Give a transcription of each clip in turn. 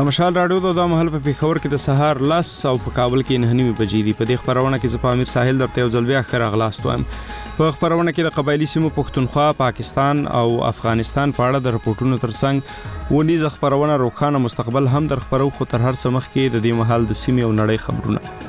مشال راډیو د مهال په پیښور کې د سهار 10 او په کابل کې 9:30 بجې دي. په دې خبرونه کې زه په امیر ساحل درته یو ځل بیا خیر اغلاست وایم. په خبرونه کې د قبایلی سیمو پښتونخوا، پاکستان او افغانستان په اړه د رپورټونو ترڅنګ ونیز خبرونه روښانه مستقبل هم در خبرو، خو تر هر څه مخکې د دې مهال د سیمې او نړۍ خبرونه.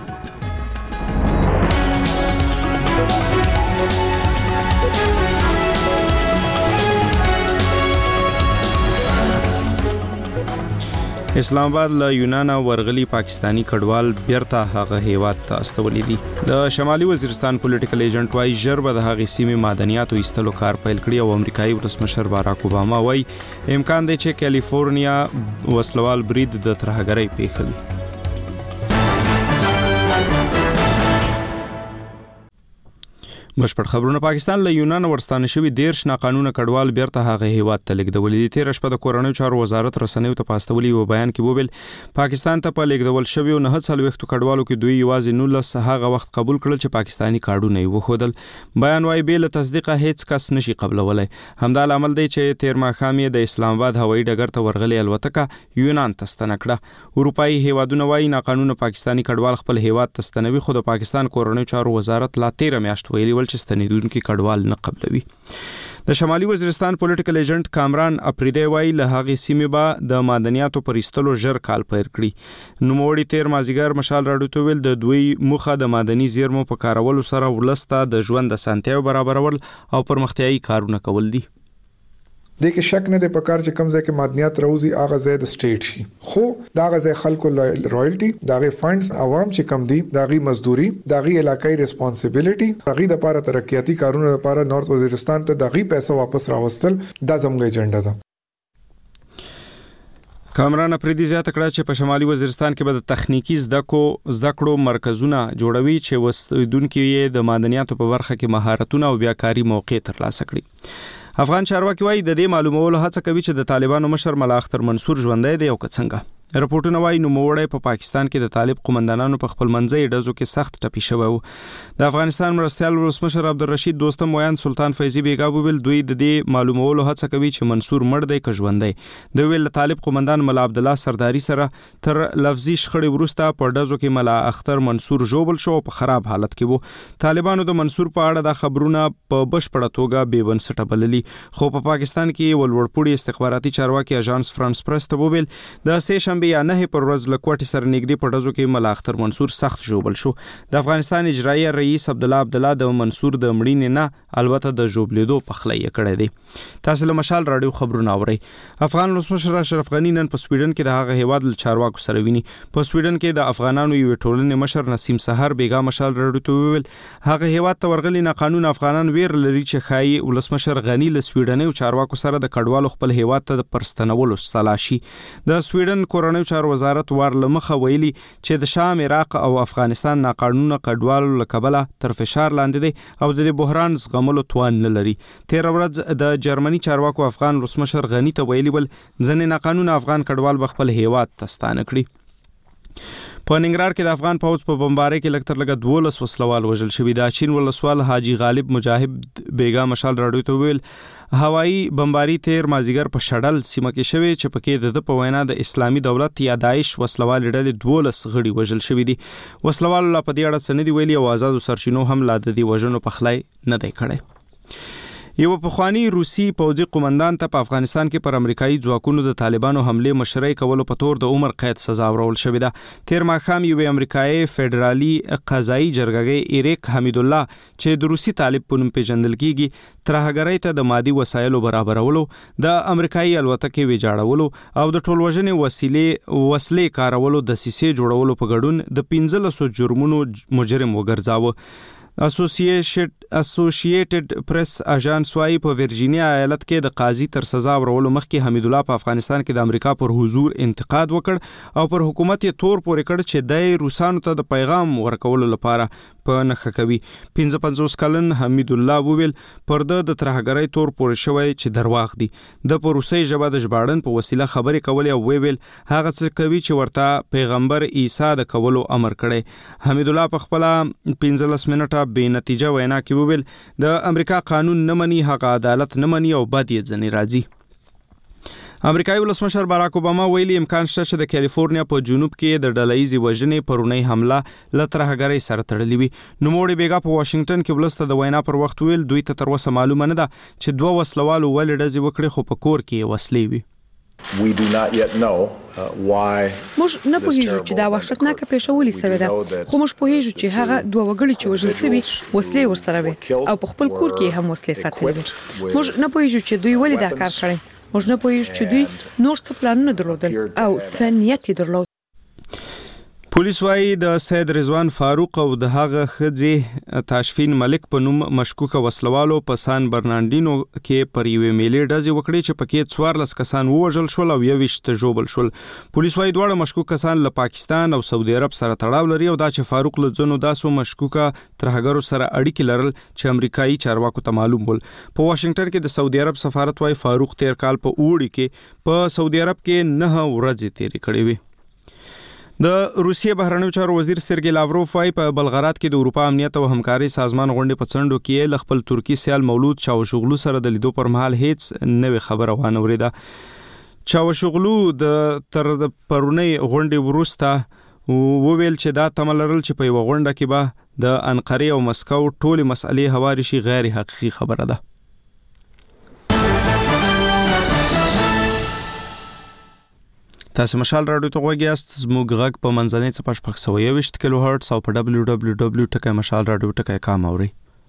اسلام آباد له یونان ورغلي پاکستانی کډوال بیرته هغه هیواد ته استولې دي. د شمالي وزیرستان پولیټیکل ایجنټ وايي ژر به د هغې سیمې معدنیاتو ایستلو کار پیل کړي او امریکایي ولسمشر باراک اوباما وايي امکان دی چې کالیفورنیا وسلوال برید د ترهګرۍ پیښوي. بشپړ خبرونه. پاکستان له یونان ورستانه شوی 13 ناقانونه کډوال بیرته هغه هیواد ته لیږدول دي. تیر شپه د کورنیو چارو وزارت رسنیو ته پاستولي و بیان کې وویل پاکستان ته په لیږدول شوی 940 کډوالو کې دوی یوازې 19 هغه وخت قبول کړل چې پاکستانی کارډونه یې وښودل. بیان وايي بل تصدیق هیڅ کس نشي قبلولای. همدا عمل دی چې تیر ماښام د اسلام آباد هوایي ډګر ته ورغلي الوتکه یونان ته ستنه کړه. اروپאי هیوادونه وايي ناقانونه پاکستانی کډوال خپل هیواد ته ستنوي، خو د پاکستان کورنیو چارو وزارت لا 13 میاشت ویلي چې ستنیدونکو کډوال نه قبلوي. د شمالي وزیرستان پولیټیکل ایجنټ کامران اپریدی وايي له هغې سیمې به د معدنیاتو پر ایستلو ژر کال پیل کړي. نوموړي تیر مازیګر مشال راډیو ته ویل د دوی موخه د معدني زیرمو په کارولو سره ولسته د ژوند اسانتیاوې برابرول او پرمختیایي کارونه کول دي. د کې شک نه دی په کار چې کوم ځای کې معدنیات راوځي هغه ځای د سټیټ شي، خو دا ځای خلکو رایلټي داغه فندز عوام چې کم دي داغي مزدوري داغي علاقائی ریسپانسیبিলিټي داغي د لپاره ترقیاتی کارونه لپاره نارث وزیرستان ته داغي پیسې واپس راوستل دا زموږ ایجنډا ده. کامران اپریدی زیاته کړه چې په شمالي وزیرستان کې به د تخنیکی زده کړو مرکزونه جوړوي چې وسیدونکو یې د معدنیاتو په برخه کې مهارتونه او بیاکاری موقع ترلاسه کړي. افغان چارواکي وايي د دې معلومولو هڅه کوي چې د طالبانو مشر ملا اختر منصور ژوندی دی او که څنګه. رپورټونه وايي نوموړی په پاکستان کې د طالب قومندانانو په خپل منځي ډزو کې سخت ټپي شوی و. د افغانستان مرستیال ولسمشر عبدالرشید دوستم ویان سلطان فیضی بیګا وویل دوی د دې معلومولو هڅه کوي چې منصور مړ دی که ژوندی. د ویل طالب قومندان ملا عبدالله سرداری سره تر لفظي شخړې وروسته په ډزو کې ملا اختر منصور ژوبل شو په خراب حالت کې وو. طالبانو د منصور په اړه د خبرونه په بشپړه توګه بې بنسټه بللي، خو په پاکستان کې ولوړپوړي استخباراتي چارواکي اژانس فرانس پریس ته وویل د سه شنبه یا 9 پر ورځ له کوټې سره نږدې په ډزو کې ملا اختر منصور سخت ژوبل شو. د افغانستان اجرایي رئیس عبدالله د منصور د مړینې نه البته د ژوبلیدو پخلی کړی دی. تاسو له مشال راډیو خبرونه اورئ. افغان ولسمشر اشرف غنی نن په سویډن کې د هغه هیواد له چارواکو سره ویني. په سویډن کې د افغانانو یو ټولنې مشر نسیم سحر بیګا مشال راډیو ته ویل هغه هیواد ته ورغلي ناقانون افغانان ویر لري چې خای ولسمشر غنی له سویډني چارواکو سره د کډوالو خپل هیواد ته د پرستنولو سلاشي. د سویډن کورنیو چارو وزارت ورلمخه ویلي چې د شام، عراق او افغانستان ناقانونه کډوالو له کبله تر فشار لاندې دي او د بحران زغملو توان نه لري. تیر ورځ د جرمني چارواکو افغان ولسمشر غنی ته ویلي ول ځنې ناقانونه افغان کډوال به خپل هیواد ته ستانه کړي. په ننګرهار کې د افغان پوځ په بمبارۍ کې لکتر لګه 12 وسلوال وژل شوي. د چین ولسوال حاجی غالب مجاهد بیګا مشال راډیو ته ویل هوایی بمباری تیر مازیګر په شډل سیمه کې شوی چې پکې د په وینا د اسلامي دولت یا داعش وسلوال ډلې 12 غړي وژل شوي دي. وسلوال لا په دې اړه څه نه دی ویلي او آزاد سرچینو هم لا د دې وژنو په خلای نه دی کړی. یو پخوانی روسي پوځي قومندان ته په افغانستان کې پر امریکایي ځواکونو د طالبانو حمله مشرۍ کولو په تور د عمر قید سزا ورول شوې ده. تیر ماښام یو امریکایي فدرالي قضایي جرګه ایریک حمید الله چې د روسي طالب په نوم پیژندل کیږي ترهګرۍ ته د مادي وسایلو برابرولو، د امریکایي الوتکې ویجاړولو او د ټولوژنې وسلې کارولو د سیسې جوړولو په ګډون د 1500 جرمونو مجرم وګرځاوه. اسوسییټډ پریس اژانس وايي په ورجینیا ایالت کې د قاضي تر سزا ورولو مخکې حمید الله په افغانستان کې د امریکا پر حضور انتقاد وکړ او پر حکومت یې تور پورې کړ چې د روسانو ته د پیغام ورکولو لپاره په نخښه کوي. 55 کلن حمید الله وویل پر د ترهګرۍ تور پورې شوی چې درواغ دي. د روسي ژبه د ژباړن په وسیله خبرې کولې او ویل هغه څه کوي چې ورته پیغمبر عیسی د کولو امر کړي. حمید الله په خپل 15 منټه بې نتیجه وینا کې وویل د امریکا قانون نه مني، هغه عدالت نه مني او بد یې ځنې راځي. امریکایي ولسمشر باراک اوباما ویلي امکان شته چې د کالیفورنیا په جنوب کې د ډله‌ییزې وژنې پرونی حمله له ترهګرۍ سره تړلې وي. نوموړي بیګا په واشنگټن کې ولسته د وینا پر وخت ویل دوی ته تر اوسه معلومه نه ده چې دوه وسلوالو ولې ډزې وکړې خو په کور کې وسلې وي. We do not yet know why. موږ نه پوهیږو چې دا وحشتناکه پیښه ولې سوې ده، خو موږ پوهیږو چې هغه دوه وګړي چې وژل شوي وسلې ورسره وي او په خپل کور کې هم وسلې ساتلې وي. موږ نه پوهیږو چې دوی ولې دا کار کړی، موږ نه پوهیږو چې دوی نور څه پلانونه درلودل او څه نیت یې درلود. پولیس وايي د سید رضوان فاروق او د هغه ښځې تاشفین ملک په نوم مشکوکه وسلوالو په سان برناردینو کې پر یوې میلې ډزې وکړې چې پکې 14 کسان ووژل شول او 21 ژوبل شول. پولیس وايي دواړه مشکوک کسان له پاکستان او سعودي عرب سره تړاو لري او دا چې فاروق له ځینو داسو مشکوکه ترهګرو سره اړیکې لرل چې امریکایي چارواکو ته معلوم ول. په واشنگټن کې د سعودي عرب سفارت وايي فاروق تیر کال په اوړي کې په سعودي عرب کې 9 ورځې تیرې کړې وي. د روسیې بهرنیو چارو وزیر سرګی لاوروف وايي په بلغراد کې د اروپا امنیت او همکاري سازمان غونډې په څنډو کې ل خپل ترکی سیال مولود چاوشوغلو سره د لیدو پر مهال هیڅ نوې خبره وانه وریده. چاوشوغلو د تر پرونی غونډې وروسته وویل چې دا تمه لرل چې په یو غونډه کې به د انقره او مسکو ټولې مسئلې هواري شي غیر حقیقي خبره ده. تاسو مشال رادیو ته غوږی زموږ غږ په منځنۍ څپه 621 کیلو هرتز او په www.mashalradio.com اورئ.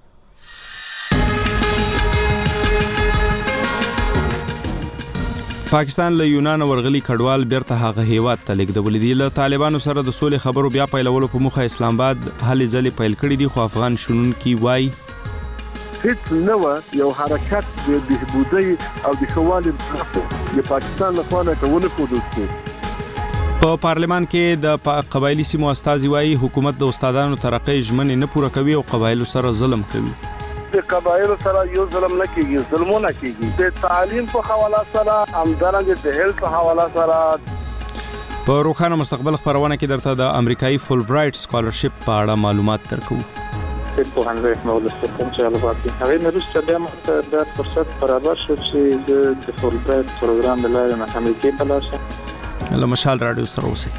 پاکستان له یونان ورغلي کډوال بیرته هغه هیواد ته لیږدولي دي. له طالبانو سره د سولې خبرو بیا پیلولو په موخه اسلام آباد هلې ځلې پیل کړي دي، خو افغان شنونکي وایي هیڅ نوه یو حرکت د بهبودۍ او د ښوالي د پاکستان لخوا نه کونه ښودل شو. په پارلمان کې د قبایلي سیمو استازي وایي حکومت د استادانو ترقۍ ژمنې نه پوره کوي او قبایلو سره ظلم کوي. د قبایلو سره یو ظلم نه کیږي، ظلمونه کیږي. د تعلیم په حواله سره همدارنګه د هیلث په حواله سره. په روښانه مستقبل خبرونه کې درته د امریکایي فول برایټ سکالرشپ په اړه معلومات درکو. په هغه مولستکم چې البته هغه نرسته بیا ماته د فرصت برابر شو چې د فول برایټ پروګرام د لارې نه امریکای ته لاړ شم. له مشال رادیو سره اوسئ.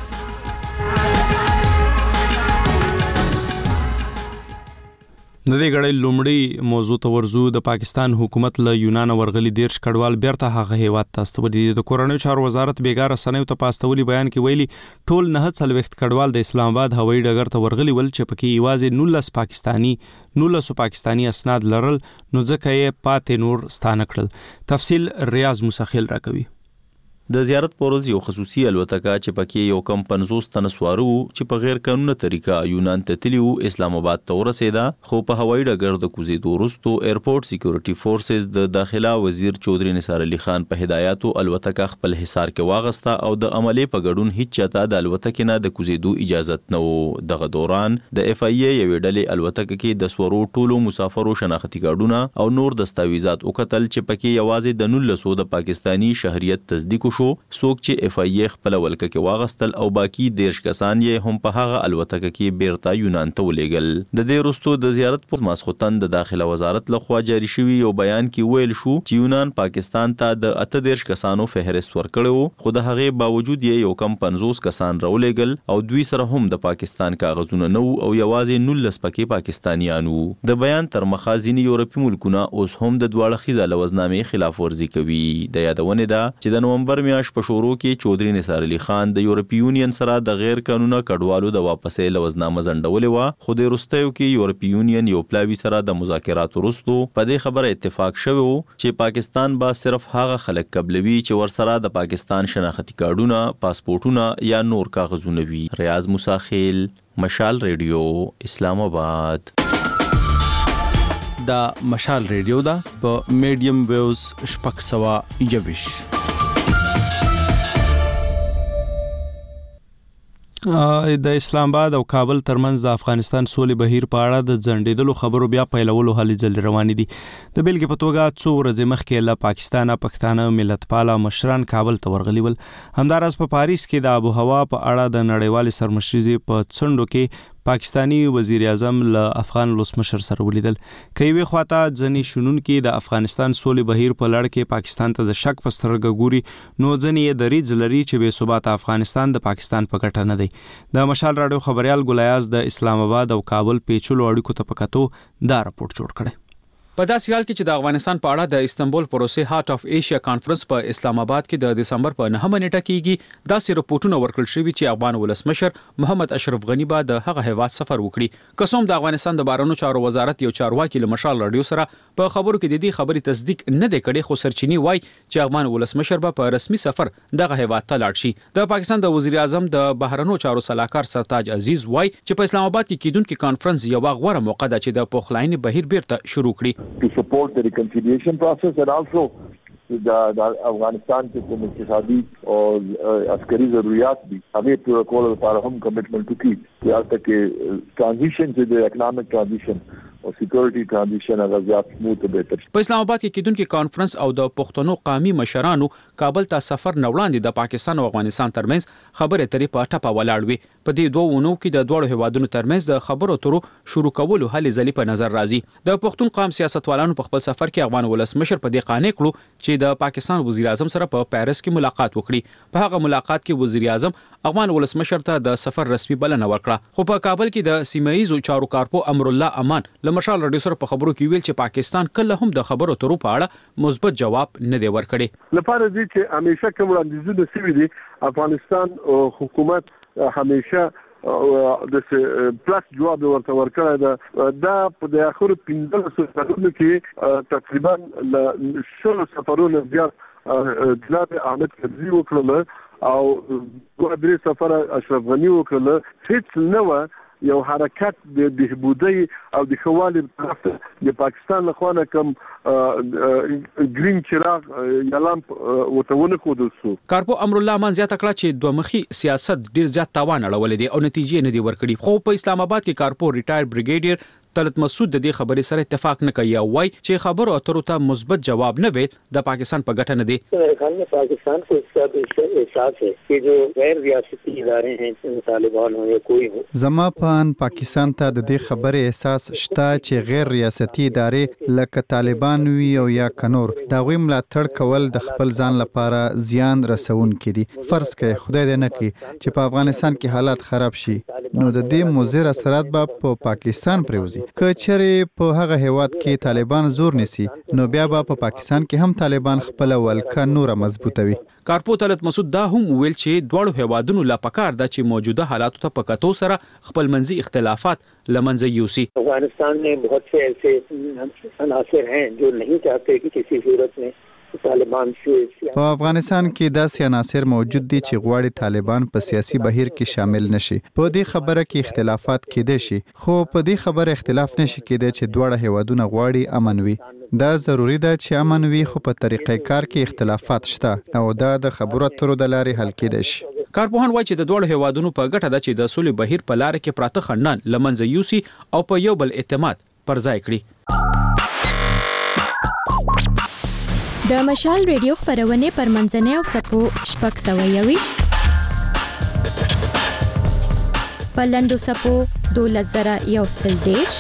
د دې غړې لومړی موضوع ته ورزو. د پاکستان حکومت له یونان ورغلي 13 کډوال بیرته هغه هیواد ته استولي دي. د کورنیو چارو وزارت بیګار رسنیو ته پاستولي بیان کې ویلي ټول 9 کډوال د اسلام آباد هوایي ډګر ته ورغلي ول چې پکې یوازې 19 پاکستانی اسناد لرل، نو ځکه یې پاتې نور ستانه کړل. تفصیل ریاض مسخیل راکوي. د زیارت پروز یو خصوصي الوتکه چې پکې یو کم 50 تن سوارو چې په غیر قانوني طریقه یونان ته تللی وو اسلام آباد ته ورسېده، خو په هوایي ډګر د کوزیدو وروسته ایرپورټ سکیورټي فورسز د داخله وزیر چودري نثار علي خان په هدایاتو الوتکه خپل حصار کې واغسته او د عملي په ګډون هیڅ چاته د الوتکې نه د کوزیدو اجازه نه وو. دغه دوران د اف ای ای یو ډلې الوتکه کې د سوارو ټولو مسافرو شناختی کارتونه او نور دستاویزات وکتل چې پکې یوازې د 19 د پاکستانی شهریت تصدیق شو. څوک چې اف ای ای خپل ولکه کې واغستل او باقی 13 کسان یې هم په هغه الوتکه کې بیرته یونان ته ولېږل. د دې وروسته د زیارت پر ماسختن د داخله وزارت لخوا جاری شوی یو بیان کې ویل شو چې یونان پاکستان ته د 18 کسانو فهرست ورکړو، خو د هغې باوجود یې یو کم 50 کسان راولېږل او دوی سره هم د پاکستان کاغذونه نه او یوازې 19 پکې پاکستانیانو. د بیان تر مخه ځینې یورپي ملکونه اوس هم د دواړه خیزه لوزنامې خلاف ورزي کوي. د یادونه ده چې د نومبر میاشت په شروع کې چودري نثار علي خان د یورپي یونین سره د غیر قانوني کډوالو د واپسې لوزنامه ځنډولې و، خو د وروستیو کې یورپي یونین یو پلاوی سره د مذاکراتو وروسته په دې خبره اتفاق شوی و چې پاکستان با صرف هغه خلک قبلوي چې ورسره د پاکستان شناختی کارتونه، پاسپورتونه یا نور کاغذونه وي. ریاض مساخیل، مشال ریډیو، اسلام آباد. دا مشال ریډیو دا په میډیم ویوز 621. د اسلام آباد او کابل ترمنځ د افغانستان سولې بهیر په اړه د ځنډېدلو خبرو بیا پیلولو هلې ځلې روانې دي. د بیلګې په توګه څو ورځې مخکې له پاکستانه پښتانه ملتپاله مشران کابل ته ورغلي ول. همداراز په پاریس کې د آب و هوا په اړه د نړیوالې سرمشریزې په څنډو کې پاکستانی وزیر اعظم له افغان ولسمشر سره ولیدل. کوي خواته ځنی شنونکو د افغانستان سولې بهیر په لړ کې پاکستان ته د شک په سترګه ګوري، نو ځنی دریځ لري چې بې ثبات افغانستان د پاکستان په ګټه نه دی. د مشال راډیو خبريال ګلایاز د اسلام آباد او کابل پیچلو اړیکو ته پکاتو دا راپورټ جوړ کړی. په داسې حال کې چې د افغانستان په اړه د استنبول پروسې هارت اف ایشیا کانفرنس په اسلام آباد کې د دسمبر په 9 نیټه کېږي، داسې رپورټونه ورکړل شوي چې افغان ولسمشر محمد اشرف غنی به د هغه هیواد سفر وکړي. قسم د افغانستان د بهرنیو چارو وزارت یو چارواکي له مشال رادیو سره په خبرو کې د دې خبرې تصدیق نه دی کړی، خو سرچینی وای چې افغان ولسمشر به په رسمي سفر دغه هیواد ته لاړ شي. د پاکستان د وزیر اعظم د بهرنیو چارو سلاکار سرتاج عزیز وای چې په اسلام آباد کې کیدونکو کانفرنس یو غوړه موقع ده چې د پخلاینې بهیر بیرته شروع کړي. reconciliation process and also the Afghanistan के कुछ इक़्तिसादी और अस्करी ज़रूरियात भी हमें पूरा कॉल लपاره हम कमिटमेंट की कि आज तक के ट्रांजिशन से जो इकोनॉमिक ट्रांजिशन او سکیورټي ټرانزیشن هغه زیات سموث او بهتر. په اسلام آباد کې کیدونکو کانفرنس او د پښتنو قومي مشرانو کابل ته سفر نه وړاندې د پاکستان او افغانستان ترمنځ خبرې اترې په ټاپه ولاړ وي. په دې دوه ونو کې د دوه هیوادونو ترمنځ د خبرو اترو شروع کولو هلې ځلې په نظر راځي. د پښتون قوم سیاستوالانو په خپل سفر کې افغان ولسمشر په دې قانع کړو چې د پاکستان وزیر اعظم سره په پیرس کې ملاقات وکړي. په هغه ملاقات کې وزیر اعظم افغان ولسمشر ته د سفر رسمي بلنه ورکړه، خو په کابل کې د سیمایي چارو کارپو امر الله امان له مشال رادیو سره په خبرو کې ویل چې پاکستان کله هم د خبرو اترو په اړه مثبت جواب نه دی ورکړی. لپاره دي چې همیشه کوم وړاندیزونه شوي دي افغانستان حکومت همیشه د پلاس جواب ورته ورکړی ده. دا په د اخر 15 سفرونو کې تقریبا ل 100 سفرونو زیات جناب احمد کرزي وکړل او دوه درې سفر اشرف غنی وکړل. هیڅ نه یو حرکت د بهبودی او د خوالي طرف د پاکستان لخوا کوم گرین چراغ اعلان وتهونه کودل سو. کارپو امر الله امان زیاته کړه چې دوه مخي سیاست ډیر زیات تاوان اړول دي او نتیجې نه دي ورکړي. خو په اسلام آباد کې کارپو ریټایر بریګیډیر طلعت مسعود د دې خبرې سره اتفاق نه کوي او وايي چې خبرو اترو ته مثبت جواب نه وي د پاکستان په ګټه نه دی. मेरे ख्याल में पाकिस्तान को इसका एहसास है कि जो गैर रियासती इदारे हैं तालिबान हो या कोई हो. زما په پاکستان ته د دې خبرې احساس شته چې غیر ریاستي ادارې لکه طالبان وي او یا کنور دا غوي ملاتړ کول د خپل ځان لپاره زیان رسونکي دي. فرض کړئ خدای دې نه کړي چې په افغانستان کې حالات خراب شي، نو د دې مضر اثرات به په پاکستان پریوزي. که چېرې په هغه هیواد کې طالبان زور نسی، نو بیا به په پاکستان کې هم طالبان خپل ولکه نور مضبوطوي. کارپو طلعت مسعود دا هم ویل چې دواړو هیوادونو لا پکار ده چې موجوده حالاتو ته په کتو سره خپل منځي اختلافات لمنځه یوسي. افغانستان में बहुत से ऐसे عناصر हैं जो नहीं चाहते कि किसी सूरत में په افغانستان کې داسې عناصر موجود دي چې غواړي طالبان په سیاسي بهیر کې شامل نشي. په دې خبره کې اختلافات کېدای شي، خو په دې خبره اختلاف نشي کېدای چې دواړه هیوادونه غواړي امن وي. دا ضروری ده چې امن وي، خو په طریقې کار کې اختلافات شته او دا د خبرو اترو د لارې حل کېدای شي. کارپوهان وایي چې د دوه هیوادونو په ګټه ده چې د سولې بهیر په لار کې پراته خنډان لمنځه یوسي او په یو بل اعتماد پر ځای کړي. د مشال ریډیو خبرونه پر منځنۍ او سپو شپږ سوه یویش په لنډو سپو 12,130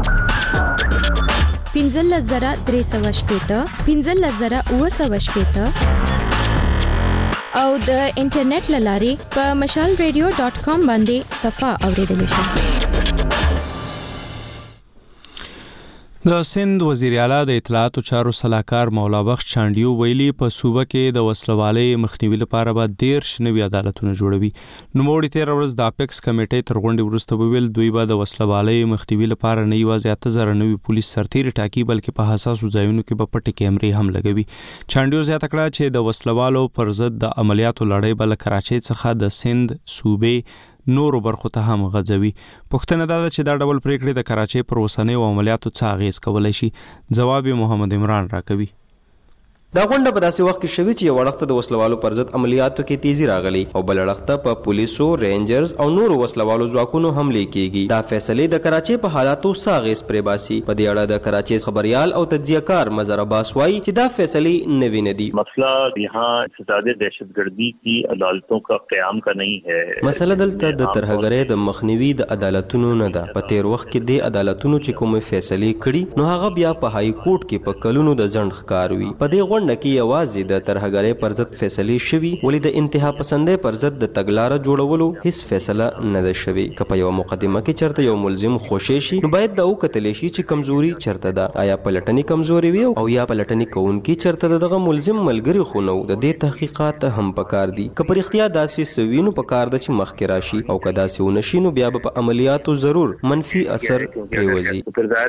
15,380 15,980 او د انټرنیټ لارې په mashalradio.com باندې صفه اوریدل شي. د سند وزیر اعلی د اطلاعات او چارو سلاکار مولا بخش چانډیو ویلي په صوبه کې د وسلوالۍ مخنیوي لپاره به 13 نوي عدالتونه جوړوي. نوموړي 13 ورځ د اپیکس کمیټې تر غونډې وروسته ویل دوی به د وسلوالۍ مخنیوي لپاره نه یوازې 8000 نوي پولیس سرتیري ټاکي بلکې په حساسو ځایونو کې به پټې کیمرې هم لګوي. چانډیو زیاته کړه چې د وسلوالو پر ضد د عملیاتو لړۍ به له کراچۍ څخه د سند صوبې نورو برخو ته هم غځوي. پوښتنه دا ده چې دا ډول پریکړې د کراچۍ پر اوسنیو عملیاتو څه اغیز کولای شي. جواب محمد عمران راکوي. دا غونډه په داسې وخت کې شوې چې یو وړخته د وسلوالو پر ضد عملیاتو کې تیزی راغلی او بل وړخته په پولیسو، رینجرز او نورو وسلوالو ځواکونو حملې کیږي. دا فیصلې د کراچۍ په حالاتو ساغیس پرې باسي. په دې اړه د کراچۍ خبريال او تجزیه‌کار مظهر عباس وايي چې دا فیصلې نوې نه دي. مسئلہ یہاں فساد دہشتگردی کی عدالتوں کا قیام کا نہیں ہے. مسله دلته د ترهګرۍ د مخنیوي د عدالتونو نه ده. په تیر وخت کې د عدالتونو چې کومې فیصلې کړي نو هغه بیا په های کورټ کې په کلونو د ځنډ ښکار وي. په دې غونډه کې یوازې د ترهګرۍ پر ضد فیصلې شوي، ولې د انتها پسندۍ پر ضد د تګلاره جوړولو هیڅ فیصله نه ده شوې. که په یو مقدمه کې چرته یو ملزم خوشې شي نو باید دا وکتلی شي چې کمزوري چرته ده، آیا پلټنې کمزوري وي او یا پلټنې کوونکي چرته دغه ملزم ملګري خو نه د دې تحقیقات هم پکار دي. که په رښتیا داسې سوي نو پکار ده چې مخکې راشي او که داسې ونه شي نو بیا به په عملیاتو ضرور منفي اثر پرېوځي.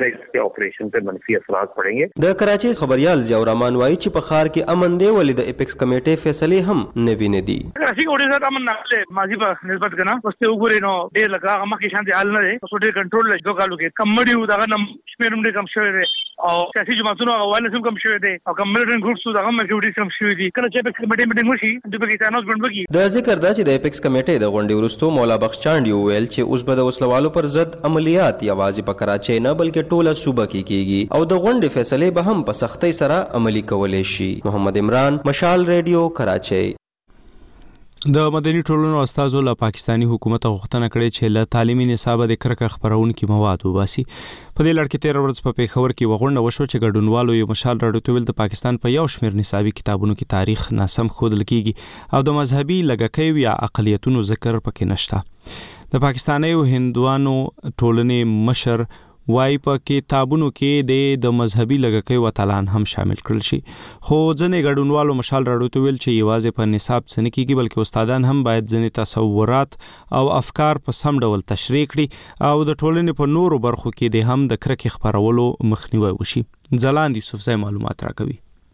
د کراچۍ خبريال ضیاء الرحمن وایي چې په ښار کې امن دی، ولې د اپیکس کمیټې فیصلې هم نوې نه دي. کراچۍ کې ډېر زیات امن نه ماضي په نسبت کنه اوس ته وګورئ نو ډېر لږه هغه مخکې شانتي حال نه دی. اوس ډېر کنټرول لږ دوه کالو کې کم مړي دغه نم شمېر هم ډېر کم شوی دی او سیاسي جماعتونو هغه وایلنس هم کم شوی دی او کم ملیټنټ ګروپس دغه هم اکټیویټیز کم شوي دي. کله چې اپیکس کمیټې میټینګ وشي دوی به کې اناونسمنټ وکړي. د ذکر دا چې د اپیکس کمیټې د غونډې وروسته مولا بخش چانډي وویل چې اوس به د وسلوالو پر ضد عملیات یوازې په کراچۍ نه بلکې ټوله صوبه کې کیږي او د غونډې فیصلې به هم په سختۍ سره عملي کولای شي. محمد عمران، مشال ریډیو، کراچۍ. د مدني ټولنو استازو له پاکستانی حکومت غوښتنه کړې چې له تعلیمي نصاب د کرکه خبرونکو مواد وباسي. په دې لړ کې 13 ورځې په پیښور کې وغونډه وشو چې ګډونوالو یو مشال راډیو ته ویل د پاکستان په یو شمېر نصابي کتابونو کې تاریخ ناسم ښودل کیږي او د مذهبي لږکیو یا اقلیتونو ذکر پکې نشته. د پاکستاني هندوانو ټولنې مشر وای په کتابونو کې د مذهبي لږکیو وتلان هم شامل کړل شي. خو ځنې ګډونوالو مشال راډیو ته ویل چې یوازې په نصاب څه نه کیږي بلکې استادان هم باید ځنې تصورات او افکار په سم ډول تشریح کړي او د ټولنې په نورو برخو کې د هم د کرکې خبرولو مخنیوي وشي. ځلاند یوسفزی معلومات راکوي.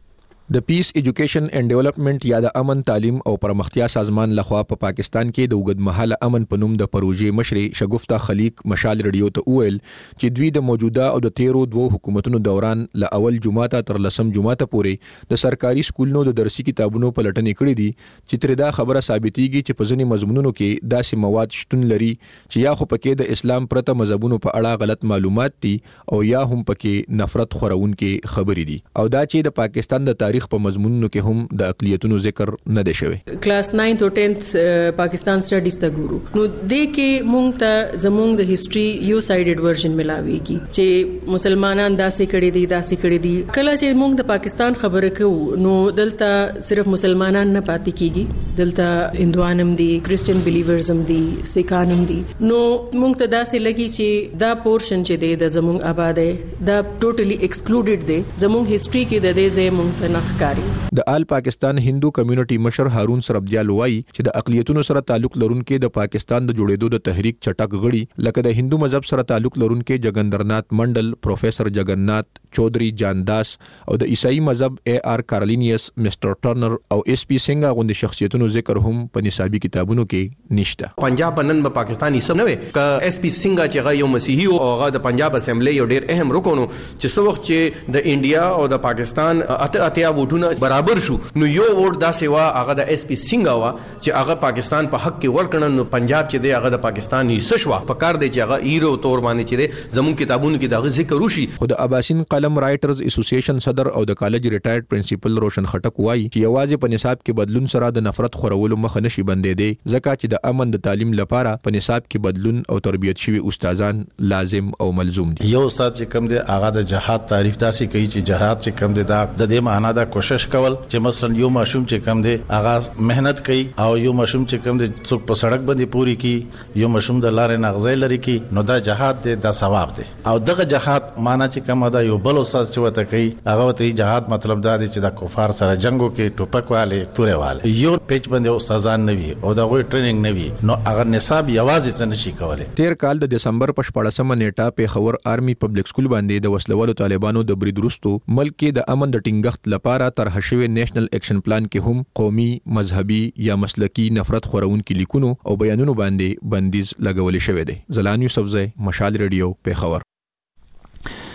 د پیس ایجوکیشن اینڈ ډیولپمنٹ یا د امن تعلیم او پرمختیا سازمان لخوا په پاکستان کې د اوږدمهاله امن په نوم د پروژې مشر شګفتا خلیق مشال ریډیو ته وویل چې دوی د موجوده او د 13 حکومتونو دوران له اول جمعه تر 10 جمعه پورې د سرکاري سکولونو د درسي کتابونو پلټنې کړې دي چې تر دا خبره ثابتېږي چې په ځینې مضمونونو کې داسې مواد شتون لري چې یا خو پکې د اسلام پرته مذهبونو په اړه غلط معلومات دي او یا هم پکې نفرت خورونکي خبرې دي او دا چې د پاکستان د تاریخ په مضمونونو کې هم د اقلیتونو ذکر نه دی شوی. کلاس 9 او 10 پاکستان سټډیز ته ګورو نو د کې مونږ ته زمونږ د هیستوري یو سایډډ ورژن ملاويږي چې مسلمانان داسې کړي دي کله چې مونږ د پاکستان خبره کوو نو دلته صرف مسلمانان نه پاتې کیږي، دلته هندوانم دي، کرسچن بلیورزم دي، سیکانم دي. نو مونږ ته داسې لګي چې دا پورشن چې د زمونږ آباده دا ټوټلی ایکسکلوډډ دی. زمونږ هیستوري کې د دې ځای مونږ ته نه د آل پاکستان هندو کمیونټي مشر هارون سربدیال وایي چې د اقلیتونو سره تعلق لرونکي د پاکستان د جوړېدو د تحریک چټک غړي لکه د هندو مذهب سره تعلق لرونکي جګندرنات منډل، پروفیسر جګننات چودري جانداس او د عیسائی مذهب اے آر کارلینیس، مستر ټرنر او اس پی سنگا غوندي شخصیتونو ذکر هم په نصابي کتابونو کې نشته. پنجاب نن په پاکستاني سم نه وي ک اس پی سنگا چې یو مسیحي او هغه د پنجاب اسمبلی یو ډیر اهم رکن چې څو وخت چې د انډیا او د پاکستان اتیا ووټونه برابر شو نو یو ووټ دا سیوا هغه د اس پی سنگا وا چې هغه پاکستان په حق کې ورکړن نو پنجاب چې دی هغه د پاکستاني سشوا په کار دی چې هغه هیرو تور باندې چې دی زمون کتابونو کې دا ذکر وشي. خود اباسین قلم رائټرز اسوسییشن صدر او د کالج ریټایرډ پرنسپل روشن خټک وایي چې یوازې په نصاب کې بدلون سره د نفرت خورولو مخه نشي بندې دی ځکه چې د امن د تعلیم لپاره په نصاب کې بدلون او تربیت شوی استادان لازم او ملزوم دي. یو استاد چې کم دی هغه د جهاد تعریف داسې کوي چې جهاد چې کم دی دا د دې معنا دا کوشش کول چې مثلا یو ماشوم چې کم دی هغه مهنت کوي او یو ماشوم چې کم دی څوک په سړک باندې پوری کی یو ماشوم د لارې نغزې لري کی نو دا جهاد دی دا ثواب دی او دغه جهاد معنا چې کم دا یو بل استاد چې وته کوي هغه ته جهاد مطلب دا دی چې د کفار سره جنگو کې ټوپک والے تورې والے یو پیچ باندې استادان نه وي او دا غوي ټریننګ نه وي نو هغه نصاب یوازې څه نشي کولای. تیر کال د دسمبر په 14مه نیټه په خبر آرمي پبلک سکول باندې د وسلوالو طالبانو د برید وروسته ملک کې د امن د ټینګښت لپاره طرح شوی نېشنل ایکشن پلان کې هم قومي، مذهبي یا مسلکی نفرت خورونکي لیکونو او بیانونو باندې بندیز لګول شوی دی. زلان یوسفزی، مشال ریډیو، پیښور.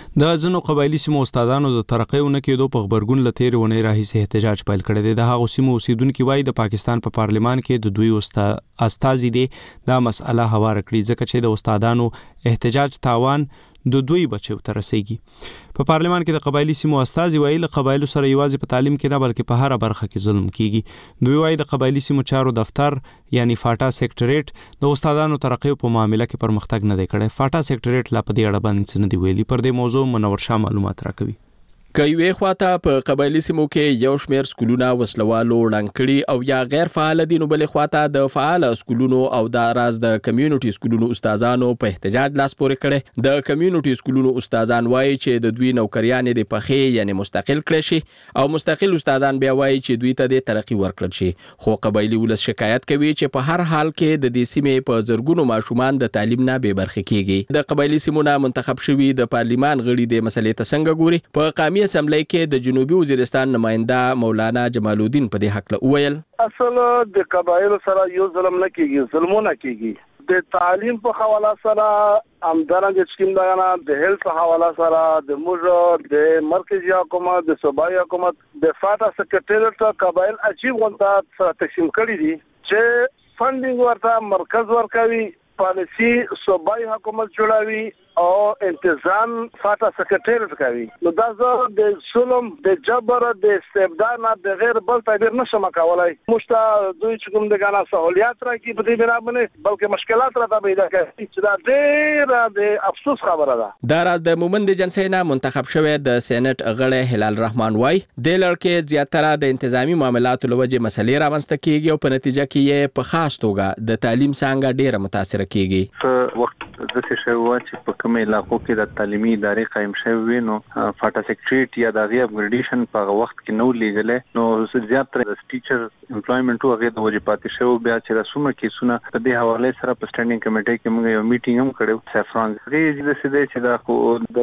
د ځینو قبایلی سیمو استادانو د ترقۍ نه کېدو په خبرګون لته رونه راهیسه احتجاج پیل کړی دی. د هغو سیمو اوسیدونکو وایي د پاکستان په پارلمان کې د دوی استازي دي دا مسأله هوار کړی ځکه چې د استادانو احتجاج تاوان د دوی بچو ته رسیږي. په پارلمان کې د قبایلی سیمو استازي وایي له قبایلو سره یوازې په تعلیم کې نه بلکې په هر برخه کې ظلم کیږي. دوی وایي د قبایلی سیمو چارو دفتر یعنی فاټا سیکریټریټ د استادانو ترقۍ په معاملې کې پرمختګ نه دی کړی. فاټا سیکریټریټ لا په دې اړه باندې نه دی ویلي. پر دې موضوع منور شاه معلومات راکوي. کوي خواته په قبایلی سیمو کې یو شمېر سکولونه وسلوالو ړنګ او یا غیر فعال دي، نو بل خواته د فعال سکولونو او د راز د کمیونټي سکولونو استادانو په احتجاج لاس پورې کړي. د کمیونټي سکولونو استادان وایي چې د دوی نوکریان د پخې یعنی مستقل کړي شي او مستقل استادان بیا وایي چې دوی ته د ترقی ورکړل شي. خو قبایلی ولس شکایت کوي چې په هر حال کې د دې سیمې په زرګونو ماشومان د تعلیم نه بې برخې کیږي. د قبایلی سیمونو منتخب شوی د پارلیمان غړي د مسلې ته څنګه ګوري. په قامي اسمبلی کې د جنوبي وزیرستان نماینده مولانا جمال الدین په دې حق له ویل اصل د قبایلو سره یو ظلم نه کیږي، ظلمونه کیږي. د تعلیم په حواله سره امدارنګ سکیم دغه د هیلث په حواله سره د موږ د مرکزی حکومت د صوبایي حکومت د فاټا سیکریټریټ قبایل عجیب غونډه سره تقسیم کړي دي چې فندینګ ورته مرکز ورکوي، پالیسی صوبایي حکومت جوړوي او انتظام فاټا سیکریټریټ کوي. نو دا زه د ظلم د جبر د استبداد نه د غیر بل تعبیر نشم کولای. مشته دوی چې کوم د غانا سہولیات راکې په دې بنا باندې بلکې مشکلات را پیدا کوي چې دا ډېر د افسوس خبره ده. دا راز د مومند جنسۍ نه منتخب شوی د سېنات غړی هلال رحمان وای د لړکې زیاتره د انتظامی معاملاتو لوجه مسلې رامنځته کیږي او په نتیجه کې یې په خاص توګه د تعلیم څنګه ډیره متاثر کیږي. په وخت د څه شی و چې په کومه علاقو کې د تعلیمي ادارې قائم شوی نو فاټا سیکریټریټ یا د غي اپګریډیشن په وخت کې نو لیګل نو زیاتره د ټیچر امپلویمنت او غي د وجې پاتې شو. بیا چې رسومه کیسونه په دې حواله سره په سټانډینګ کمیټې کې موږ یو میټینګ هم کړو. سفران غي د سیده چې دا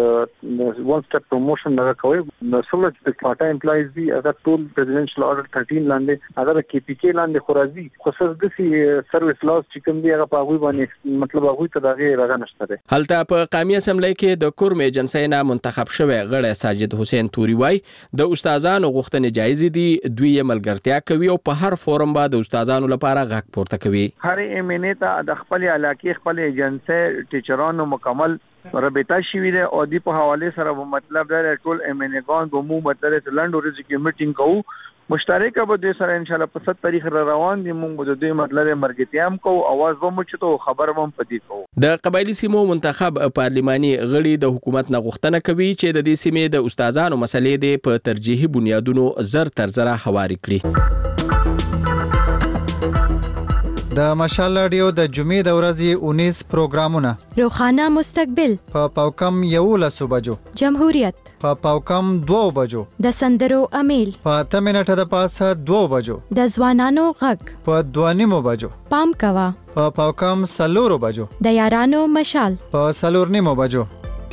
خو د ون سټپ پروموشن دا کوي نو څومره چې فاټا امپلایز دي اگر ټول پریزیدنشل آرډر 13 لاندې اگر کې پی کې لاندې خورازي خصوص د سرویس لاس چې کوم دی هغه په غوي باندې مطلب هغه ته دا غي راغ نشته. هلته په قامي اسمبلی کې د کورمې جنسۍ نه منتخب شوی غړی ساجد حسین توري وای د استادانو غوښتنې جایز دي، دوی یې ملګرتیا کوي او په هر فورم باندې د استادانو لپاره غږ پورته کوي. هر ایمنه ته د خپل علاقې خپل جنسۍ ټیچرانو مکمل رابطه شوی دی او دی په حواله سره مطلب دا ټول ایمنګان به مو مطلب لنډ ورځ کې میټینګ کوو مشترکه به د سره ان شاء الله په 7 تاریخ روان دي. موږ د دې مطلب مرګتیام کوو اواز به مو چته خبر هم پدې کوو. د قبایلی سیمو منتخب پارلماني غړي د حکومت نه غوښتنه کوي چې د دې سیمې د استادانو مسلې د په ترجیحي بنیادونو زر تر زره حواري کړي. د مشال رادیو د جمعې د ورځې 19 پروګرامونه: روخانه مستقبل په پاوکم 11 بجو، جمهوریت په پاوکم 2 بجو، د سندرو امیل په 8 منټه د پاسه 2 بجو، د ځوانانو غږ په 2:30 بجو، پام کوا په پاوکم 4 بجو، د یارانو مشال په 4:30 بجو.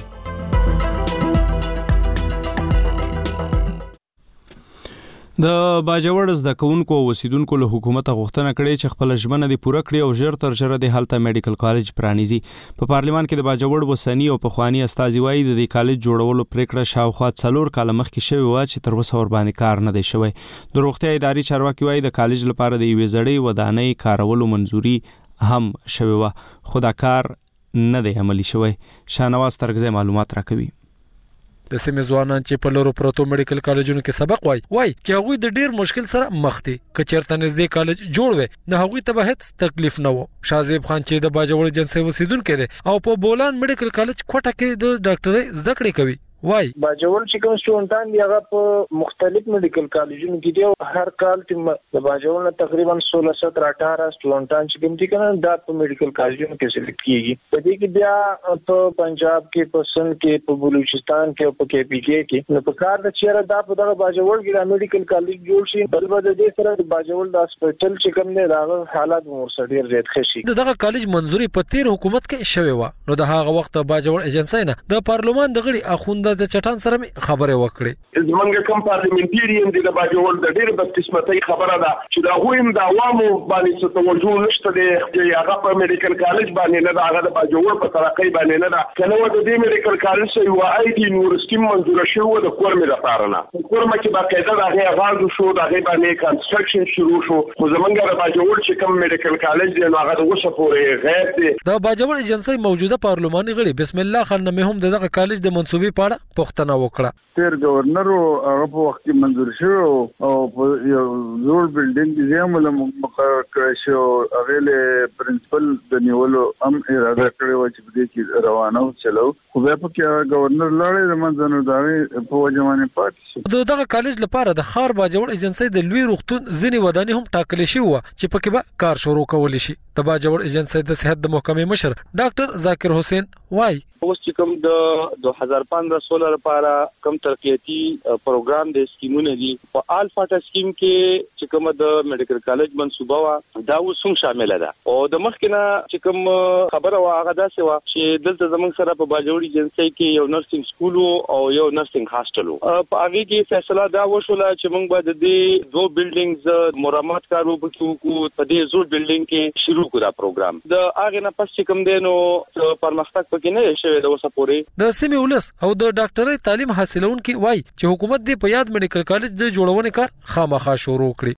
د باجوړ زده کوونکو او اوسیدونکو له حکومت غوښتنه کړې چې خپل ژمنه دي پوره کړي او ژر تر ژره د هلته میډیکل کالج پرانیزي. په پارلمان کې د باجوړ وسنی او پخوانی استازي وایي د دې کالج جوړولو پریکړه شاوخوا 4 کال مخکې شوې و چې تر اوسه ور باندې کار نه دی شوی. د روغتیا اداري چارواکي وایي د کالج لپاره د یوې زړې ودانۍ کارولو منځوري هم شوی و خو دا کار نه دی عملي شوی. شانواز ترګزی معلومات راکوي. د سیمې ځوانان چې په لورو پروتو میډیکل کالجونو کې سبق وای چې هغوی د ډیر مشکل سره مخ دي. که چېرته نږدې کالج جوړ وي نو هغوی ته به هیڅ تکلیف نه و. شازیب خان چې د باجوړ جنسۍ اوسیدونکی دی او په بولان میډیکل کالج کوټه کې د ډاکټرۍ زده کړې کوي وای باجوړ چې کوم سټوډنټان دی هغه په مختلف میډیکل کالجونو کې دی او هر کال د باجوړ نه تقریبا 16-18 سټوډنټان چې کوم دي کنه دا په میډیکل کالجونو کې سلیکټ کیږي. په دې کې بیا په پنجاب کې په سند کې په بلوچستان کې او په کې پی کې نو په کار د چیرې دا په دغه باجوړ کې د میډیکل کالج جوړ شي بل به د دې سره د باجوړ د هسپټل چې کوم دی دا حالات ورسره ډیر زیات خشي. دغه کالج منځوري په 13 حکومت کې شوی و نو د هغه وخت باجوړ ایجنسی نه د پارلمان د غړي اخوند د چټان سره خبرې وکړې. زمونږ کوم پارلیمنټریان دي د باجوړ د ډېر بدقسمتۍ خبره ده چې دا غویم د عوامو باندې څه توجه نشته دی چې هغه په میډیکل کالج باندې نه ده، هغه د باجوړ په ترقۍ باندې نه ده. کنه و د دې میډیکل کالج یو آی ټي یونیورسيټي منظور شوی د کورمې لپاره نه، کورمه چې باقاعده د هغه آغاز شو، د هغه باندې کنستراکشن شروع شو. خو زمونږ د باجوړ چې کوم میډیکل کالج دی نو هغه د اوسه پورې غیر دی. د باجوړ ایجنسی موجوده پارلماني غړي بسم الله خان نمه هم دغه کالج د منسوبي پاړه پوښتنه وکړه. تیر گورنر هغه په وخت کې منظور شو او په یو زوړ بلډینګ کې زموږ مقرر کړی شو، هغه له پرنسپل د نیولو هم اراده کړې و چې په دې کې روانه چلو. خو بیا په کې گورنر لاړې د منځنو داري په وجمانه پات شو. دغه کالج لپاره د خار باجوړ ایجنسی د لوی روغتون ځینی ودانۍ هم ټاکل شي و چې پکې به کار شروع کول شي. د باجوړ ایجنسی د صحت د محکمې مشر ډاکټر ذاکر حسین وای اوس چې کوم د 2015 لپاره کوم ترقیاتی پروګرام د سکیمونه دي په الفاټا سکیم کې چې کوم د میډیکل کالج منصوبه وا دا اوس هم شامل ده. او د مخکنه چې کوم خبره وا هغه داسې وا چې دلته زمونږ سره په باجوړ ایجنسی کې یو نرسنګ سکول او یو نرسنګ هاسټل په هغه کې فیصله دا وشوله چې موږ به د دې دوه بلډینګز مرمت کارو وکړو په دې زوړ بلډینګ کې شروع کړو دا پروګرام. د هغه نه پس چې کوم دینو پرمختګ پکې نه شي د سیمې ولس او د ډاکټرۍ تعلیم حاصلونکي وای چې حکومت دې په یاد میډیکل کالج د جوړونې کار خامخا شروع کړي.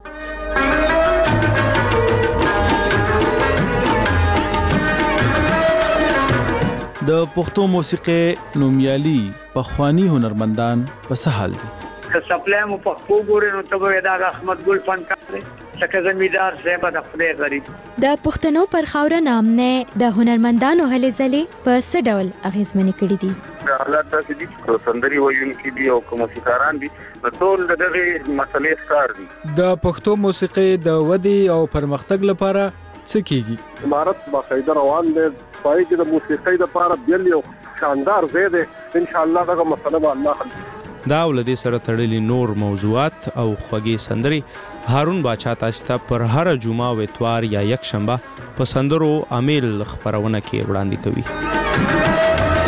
د پښتو موسیقي نومیالي پخوانی هنرمندان په سهال دي. که سپلای مو په خو ګورې نو ته به دا احمد ګل فنکار دی څنګه زمیدار صاحب د خدای غریب. د پښتنو پر خاوره نامنه د هنرمندانو هلې ځلې په څه ډول اغیزمنې کړې دي؟ حالات داسې دي چې سندري وایونکي دي او موسیقاران دي، ټول دغه مسلې ښکار دي. د پښتو موسیقي د ودی او پرمختګ لپاره څه کیږي؟ امارت باقاعده روان دی، پای کې د موسیقۍ لپاره بیل یو شاندار ځای دی. ان شاء الله دغه مسله به الله حل. دا ولدي سره تړلي نور موضوعات او خوږی سندري هارون باچا تاسو ته پر هر جمعه او اتوار یا یک شنبه په سندرو امیل خبرونه کې وړاندې کوي.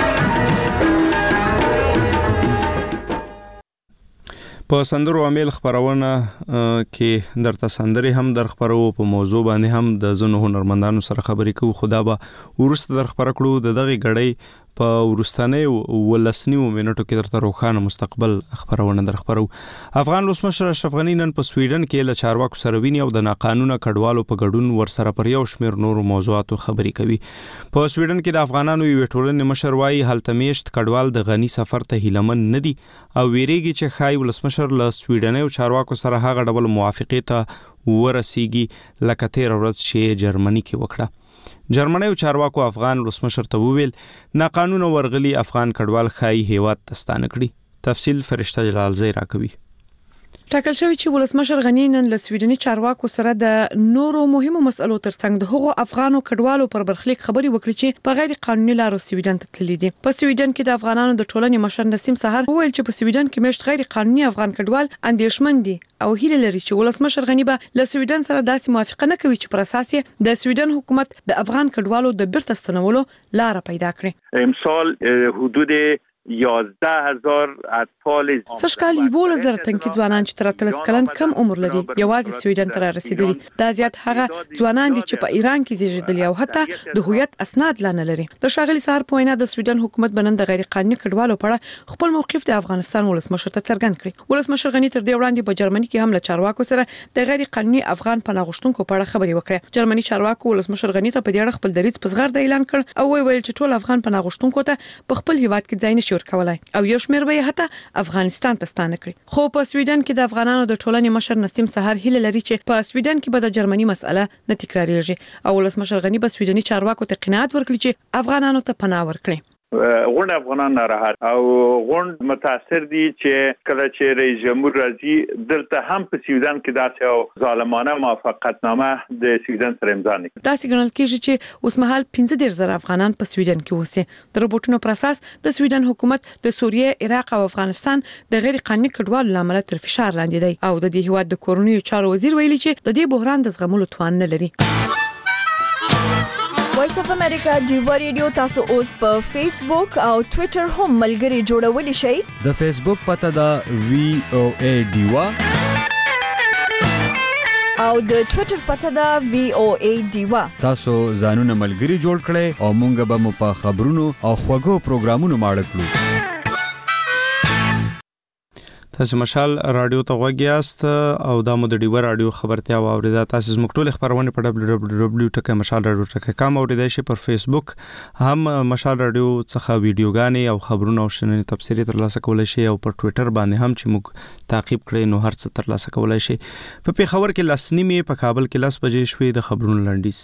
په سندرو امیل خبرونه کې درته سندري هم در خبرو په موضوع باندې هم د زنو هنرمندانو سره خبرې کوو. خدا به ورسته در خبر کړو د دغه غړې په ورستانه ولسنیو منټو کې درته روخانه مستقبل خبرونه در خبرو. افغان ولسمشر اشرف غنی نن په سویډن کې له چارواکو سره ویني او د ناقانونه کډوالو په ګډون ورسره پر یو شمیر نورو موضوعاتو خبرې کوي. په سویډن کې د افغانانو یو ټولنې مشر وايي هلته میشت کډوال د غنی سفر ته هیلمن ندي او ویریږي چې خای ولسمشر له سویډنیو چارواکو سره هغه ډول موافقه ته ورسیږي لکه تیر ورځ چې جرمني کې وکړه. جرمنیو چارواکو افغان ولسمشر ته وویل ناقانونه ورغلي افغان کډوال خای هیواد تستانه کړي. تفصیل فرشته جلال زی راکوي. ټاکل شوی چې ولسمشر غنی نن له سویډني چارواکو سره د نورو مهمو مسلو ترڅنګ د هغو افغانو کډوالو پر برخلیک خبري وکړي چې په غیر قانوني لارو سویډن ته تللي دي. په سویډن کې د افغانانو د ټولنې مشر نسیم سحر وویل چې په سویډن کې مشت غیر قانوني افغان کډوال اندیشمن دي او هیله لري چې ولسمشر غنی به له سویډن سره داسې موافقه نه کوي چې پر اساس د سویډن حکومت د افغان کډوالو د بیرته ستنولو لار پیدا کړي. امسال حدود 11,000 اطفال سشکال 11,000 تنکي ځوانان چې تر 13 کلن کم عمر لري یوازې سویډن ته رسیدلي. دا زیات هغه ځوانان دي چې په ایران کې زیږیدلي او حتی د هویت اسناد لا نه لري. د شاغلي سحر په وینا د سویډن حکومت بنن د غیر قانوني کډوالو په اړه خپل موقف د افغانستان ولسمشر ته څرګند کړی. ولسمشر غنی تر دې وړاندې په جرمني کې هم له چارواکو سره د غیر قانوني افغان پناه غوښتونکو په اړه خبرې وکړې. جرمني چارواکو ولسمشر غنی ته په دې اړه خپل دریځ په زغرد اعلان کړ او ویل چې ټول افغان پناه غوښتونکو ته په خپل هیواد کې ځای نشي ورکولای او یو شمېر به حتی افغانستان ته ستانه کړي. خو په سویډن کې د افغانانو د ټولنې مشر نسیم سحر هیله لري چې په سویډن کې به د جرمني مسأله نه تکراریږي او ولسمشر غنی به سویډني چارواکو ته قناعت ورکړي چې افغانانو ته پناه ورکړي. غونډ افغانان ناراحت او غونډ متاثر دي چې کله چې رئیس جمهور راځي دلته هم په سویډن کې داسې او ظالمانه موافقتنامه د سویډن سره امضا نه کړي. داسې ګڼل کېږي چې اوس مهال 15,000 افغانان په سویډن کې اوسي. د رپورټونو پر اساس د سویډن حکومت د سوریه، عراق او افغانستان د غیر قانوني کډوالو لامل تر فشار لاندې دی او د دې هیواد د کورونی چارو وزیر ویلي چې د دې بحران د زغملو توان نه لري. وایس اف امریکا ډیوا ریډیو تاسو اوس په فیسبوک او ټوئیټر هم ملګري جوړولی شئ. د فیسبوک پته دا VOA ډیوا او د ټوئیټر پته دا VOA ډیوا. تاسو ځانونه ملګري جوړ کړئ او مونږ به مو په خبرونو او خوږو پروګرامونو ماړه کړو. تاسو مشال رادیو ته وګیاست او د مو د ډیور رادیو خبرتیا واوریدا. تاسو زموږ ټول خبرونه په www.mashalradio.com اوریدای شئ. پر فیسبوک هم مشال رادیو څخه ویډیوګانې او خبرونه او شننې تفسیری ترلاسه کولای شئ او پر ټوئیټر باندې هم چې موږ تعقیب کړئ نو هر څه ترلاسه کولای شئ. په پیښور کې لسنیمه په کابل کې 10 بجې شوې. د خبرونو لنډیز.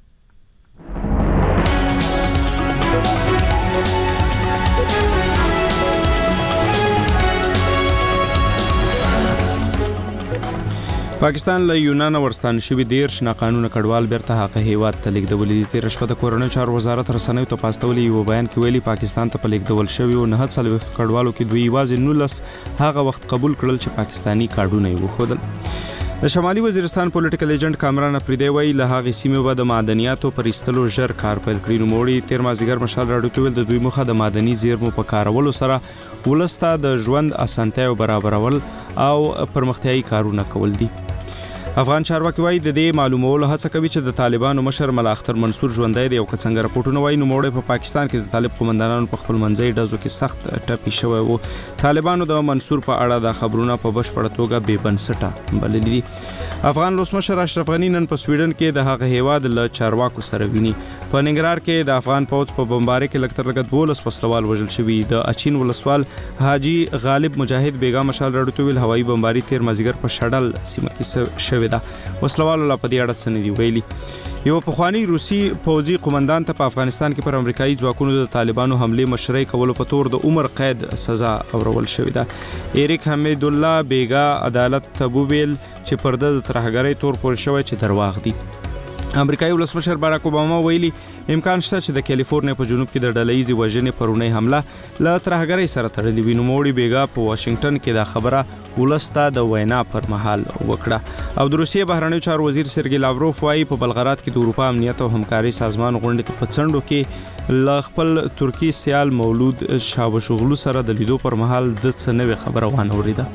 پاکستان له یونان ورستان شوی 10 ناقانونه کډوال بیرته هغه هیواد ته لیږدول دي. تیر شپه د کورنۍ چارو وزارت رسنیو ته پاستولي یو بیان کې ویلي پاکستان ته په لیږدول شوی او 9 کډوالو کې دوی واځي 19 هغه وخت قبول کړل چې پاکستانی کارډونه یې وخودل. د شمالي وزیرستان پولیټیکل ایجنټ کامران افریدی وی له هغه سیمې به د معدنیاتو پر ایستلو ژر کار پیل کړي. نو موړي تیر مازیګر مشال راډیو ته ویل د دوی مخه د معدني زیرمو په کارولو سره ولسته د ژوند اسانتیا برابرول او پرمختیايي کارونه کول دي. افغان چارواکي وایي د دې معلومولو هڅه کوي چې د طالبانو مشر ملا اختر منصور ژوندۍ دی او څنګه راپورټونه وایي نو موړي په پاکستان کې د طالب قومندانانو په خپل منځي ډزو کې سخت ټپي شوی وو. طالبانو د منصور په اړه د خبرونه په بشپړه توګه بې بنسټه بللي دي. افغان ولسمشر اشرف غنی نن په سویډن کې د هغه هیواد له چارواکو سره ویني. په ننګرهار کې د افغان پوځ په بمبارۍ کې لکتر لګد 12 وسلوال وژل شوی. د اچین ولسوال حاجی غالب مجاهد بیگا مشال راډیو ته ویل هوایي بمباري تیر مازیګر په شډل سیمه کې شوې ده. وسلوالو لا په دې اړه څه نه دی ویلي. یو پخوانی روسي پوځي قومندان ته په افغانستان کې پر امریکایي ځواکونو د طالبانو حمله مشرۍ کولو په تور د عمر قید سزا اورول شوې ده. ایریک حمید الله بیگا عدالت ته ویل چې پرده د ترهګرۍ تور پورې شوی چې درواغ دي. امریکایي ولسمشر باراک اوباما ویلي امکان شته چې د کالیفورنیا په جنوب کې د ډلهیزې وژنې پرونی حمله له ترهګرۍ سره تړلې وي. نو موړي بیگا په واشنگټن کې دا خبره ولسته د وینا پر مهال وکړه. او د روسیې بهرنیو چارو وزیر سرګی لاوروف وایي په بلغراد کې د اروپا امنیت او همکاري سازمان غونډې ته په څنډو کې ل خپل ترکی سیال مولود شاوشغلو سره د لیدو پر مهال د څه نوې خبره وانه وریده.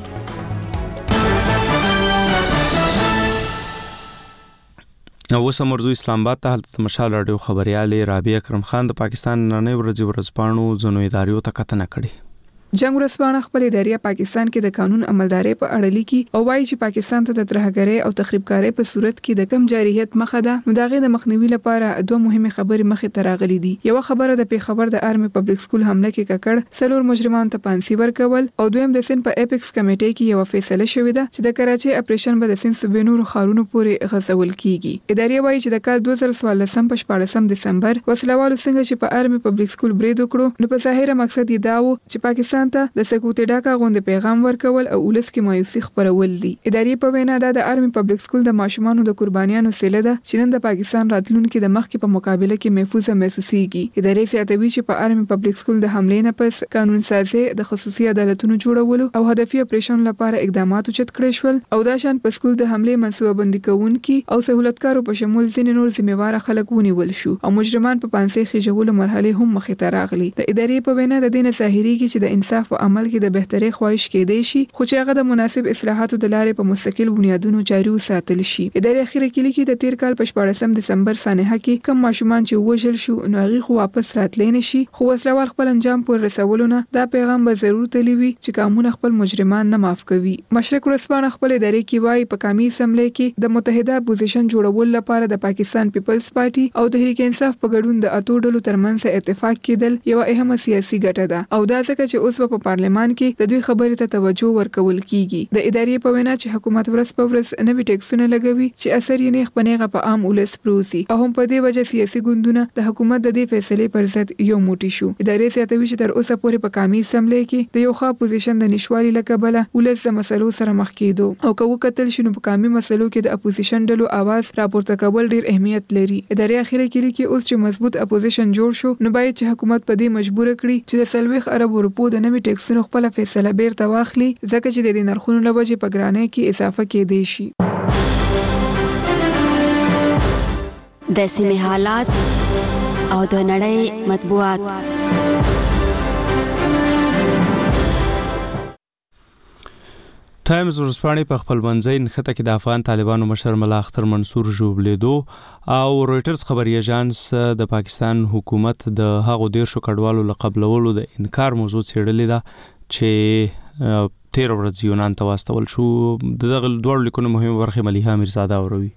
اوس مرزو اسلام آباد ته حالت مشال راډیو خبرياله رابعه اکرم خان د پاکستان نننۍ ورځپاڼو ځنوي ادارو ته کتنه کړې. جنگ ورسپانه خپل ادارې پاکستان کې د قانون عملداري په اړه لیکي او وايي چې پاکستان ته د ترهګرۍ او تخریبکارۍ په صورت کې د کم جارحیت مخه ده. نو دغه د مخنیوي لپاره دوه مهمه خبرې مخه تراغلي دي. یو خبره د پیښور د آرمي پبلک سکول حمله کې ککړ سلور مجرمان ته پانسي ورکول او دویم د سین په اپیکس کمیټې کې یو فیصله شوې ده چې د کراچي اپریشن به د سین صوبې نور خارونو پورې غځول کیږي. ادارې وايي چې د کال 2014 په 14 دسمبر وسلوالو څنګه چې په آرمي پبلک سکول برید وکړو نو په ظاهره مقصد یې دا و چې پاکستان ته د سکوت ډاکا غوند پیغام ورکول او ولس کې مایوسي خپرول دي. ادارې په وینا د آرمي پبلک سکول د ماشومانو د قربانیانو سیله ده چې نن د پاکستان راتلونکو د مخ کې په مقابله کې محفوظه محسوسيږي. ادارې سیاتوي چې په آرمي پبلک سکول د حملې نه پس قانون سازي د خصوصي عدالتونو جوړولو او هدفي اپریشن لپاره اقدامات اوچت کړي شول او دا شان په سکول د حملې منصوبه بندي کوونکي او سہولتکارو په شمول ځینې نور ذمہوار خلک ونیول شو او مجرمان په پانسي خېجولو مرحله هم مخې ته راغلي. د ادارې په وینا د دینه ظاهريږي چې د انصاف په عمل کې د بهتري خواهش کېدای شي خو چې هغه د مناسب اصلاحاتو د لارې په مستقل بنیادونو جاري وساتل شي. ادارې اخیره کې لیکي د تیر کال په 14 دسمبر سانحه کې کم ماشومان چې وژل شو نو هغه خو واپس راتلی نشي خو وسلوال خپل انجام پر رسولونه دا پیغام به ضرور تلوي چې قانون خپل مجرمان نه معاف کوي. مشرق ورسپانه خپل ادارې کې وایي په قومي اسمبلی کې د متحده اپوزیشن جوړول لپاره د پاکستان پیپلز پارټي او تحریک انصاف په ګډون د اتو ډلو ترمنځ اتفاق کېدل یو اهمه سیاسي ګټه ده او دا ځکه چې اوس په پارلمان کې د دوی خبرې ته توجه ورکول کیږي. د ادارې په وینا چې حکومت ورځ په ورځ نوي ټیکسونه لګوي چې اثر یې نه خپنهغه په عام ولس پروسي او هم په دې وجه سیاسي ګوندونه د حکومت د دې فیصلې پر ضد یو موټی شو. ادارې سیاتوي چې تر اوسه پورې په قومي اسمبلی کې د یو ښه اپوزیشن د نشوالي لکبله ولس د مسلو سره مخ کېدو او کوو قتل شنو په قومي مسلو کې د اپوزیشن ډلو आवाज راپورته کول ډیر اهمیت لري. ادارې اخیره کې لیکي اوس چې مضبوط اپوزیشن جوړ شو نو باید چې حکومت په دې مجبور کړي چې د 30 ارب روپو د نوي ټیکسونو خپل فیصله بیرته واخلي ځکه چې د دې نرخونو له وجې په ګرانۍ کې اضافه کېدای شي. د سیمې حالات او د نړۍ مطبوعات. ټایمز ورځپاڼې په خپل منځي نښته کې د افغان طالبانو مشر ملا اختر منصور ژوبلیدو او رويټرز خبري اژانس د پاکستان حکومت د هغو 10 کډوالو لقبلولو د انکار موضوع څېړلې ده چې 13 ورځې یونان ته واستول شو. دغه دوه لیکونو مهمه برخه مليحه میرزاده اوروي.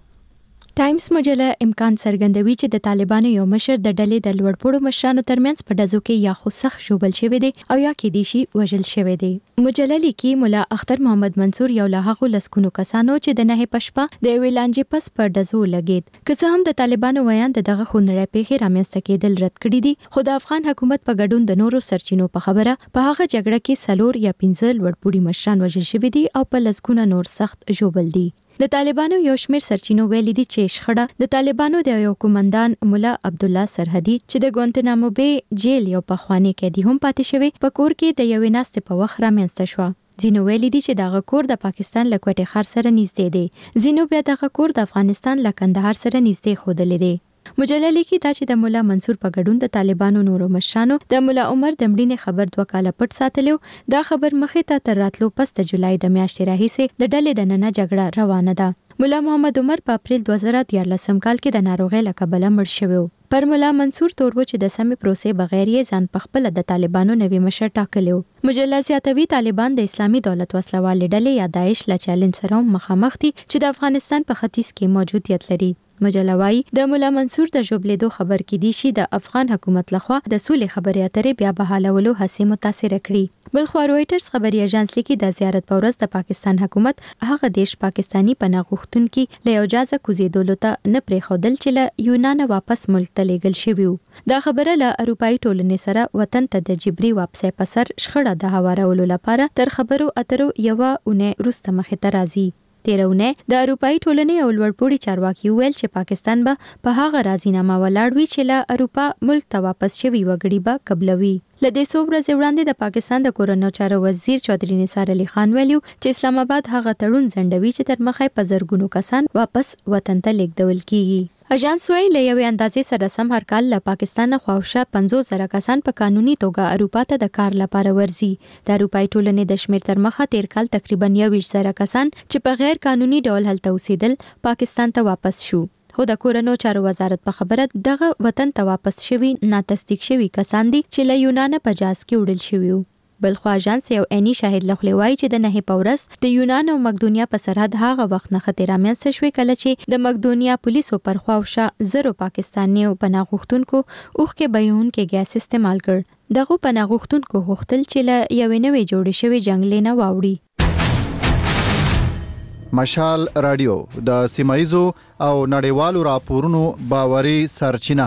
ټایمز مجله امکان څرګندوي چې د طالبانو یو مشر د ډلې د لوړپوړو مشرانو ترمنځ په ډزو کې یا خو سخت ژوبل شوی دی او یا کې دي شي وژل شوی دی. مجله لیکي ملا اختر محمد منصور یو له هغو لسکونو کسانو چې د نه پشپا د ویلانجې پس پر ډزو لګید. که څه هم د طالبانو ویان دغه خونړۍ پیښې رامنځته کېدل رد کړي دي، خو د افغان حکومت په ګډون د نورو سرچینو په خبره په هغه جګړه کې 4 یا 15 لوړپوړي مشران وژل شوي دي او په لسکونه نور سخت ژوبل دي. د طالبانو یو شمېر سرچینو ویلي دي چې شخړه د طالبانو د یو کمانډان مولا عبد الله سرحدي چې د ګوانتنامو بے جیل یو پخوانی قیدی هم پاتې شوی په کور کې د یوې ناستې په وخت رامنځته شو. ځینو ویلي دي چې دغه کور د پاکستان له کوټې ښار سره نږدې دی، ځینو بیا دغه کور د افغانستان له کندهار سره نږدې ښودلی دی. مجله لیکي دا چې د مولا منصور په ګډون د طالبانو نورو مشرانو د مولا عمر د مړینې خبر 2 کاله پټ ساتلو. دا خبر مخې ته تر راتلو پس د جولای د میاشتې راهیسې د ډلې د نننه جګړه روانه ده. مولا محمد عمر په اپریل 2013 کال کې د ناروغۍ له کبله مړ شوی و. پر مولا منصور تور و چې د سمې پروسې بغیر یې ځان په خپل د طالبانو نوی مشر ټاکلی و. مجله زیاتوي طالبان د اسلامي دولت وسلوالې ډلې یا داعش له چیلنج سره مخامخ دي چې د افغانستان په ختیځ کې موجودیت لري. مجله وايي د مولا منصور د ژوبلیدو خبر کې دي شي د افغان حکومت لخوا د سولې خبرې اترې بیا بحالولو هڅې متاثر کړي. بلخوا رويټرز خبري اژانس لیکي د زیارت په ورځ د پاکستان حکومت هغه دیش پاکستانی پناه غوښتونکي له یو جازه کوزیدلو ته نه پرېښودل چې له یونان واپس ملک ته لیږل شوي وو. دا خبره له اروپایي ټولنې سره وطن ته د جبري واپسۍ په سر شخړه د هوارولو لپاره تر خبرو اترو یوه اونۍ وروسته مخې ته راځي. تیرونه د اروپایي ټولنې او لوړپوړي چارواکي ویل چې پاکستان به په هغه راضینامه ولاړ وي چې له اروپا ملک ته واپس شوي وګړي به قبلوي. له دې څو ورځې وړاندې د پاکستان د کورونو چارو وزیر چودري نثار علي خان ویلو چې اسلام آباد هغه تړون ځنډوي چې تر مخه په زرګونو کسان واپس وطن ته لیږدول کیږي. اژانس وايي له یوې اندازې سره سم هر کال له پاکستان خواوشا 50,000 کسان په قانوني توګه اروپا ته د کار لپاره ورځي. د اروپایي ټولنې د شمیر تر مخه تیر کال تقریبا 21,000 کسان چې په غیر قانوني ډول هلته اوسېدل پاکستان ته واپس شو. خو د کورونو چارو وزارت په خبره دغه وطن ته واپس شوي ناتصدیق شوي کسان دي چې له یونان په جاز کې وړل شوي وو. بلخوا اژانس یو عیني شاهد لخوا وایي چې د نه په ورځ د یونان او مقدونیا په سرحد هغه وخت نه خطر رامنځته شوې کله چې د مقدونیا پولیسو پر خواوشا زرو پاکستانیو پناه غوښتونکو اوخ کې بیون کې ګیس استعمال کړ. دغه پناه غوښتونکو غوښتل چې له یوې نوې جوړې شوې جنگلې نه واوړي. مشال رادیو د سیمایزو او نړیوالو راپورونو باوري سرچینه.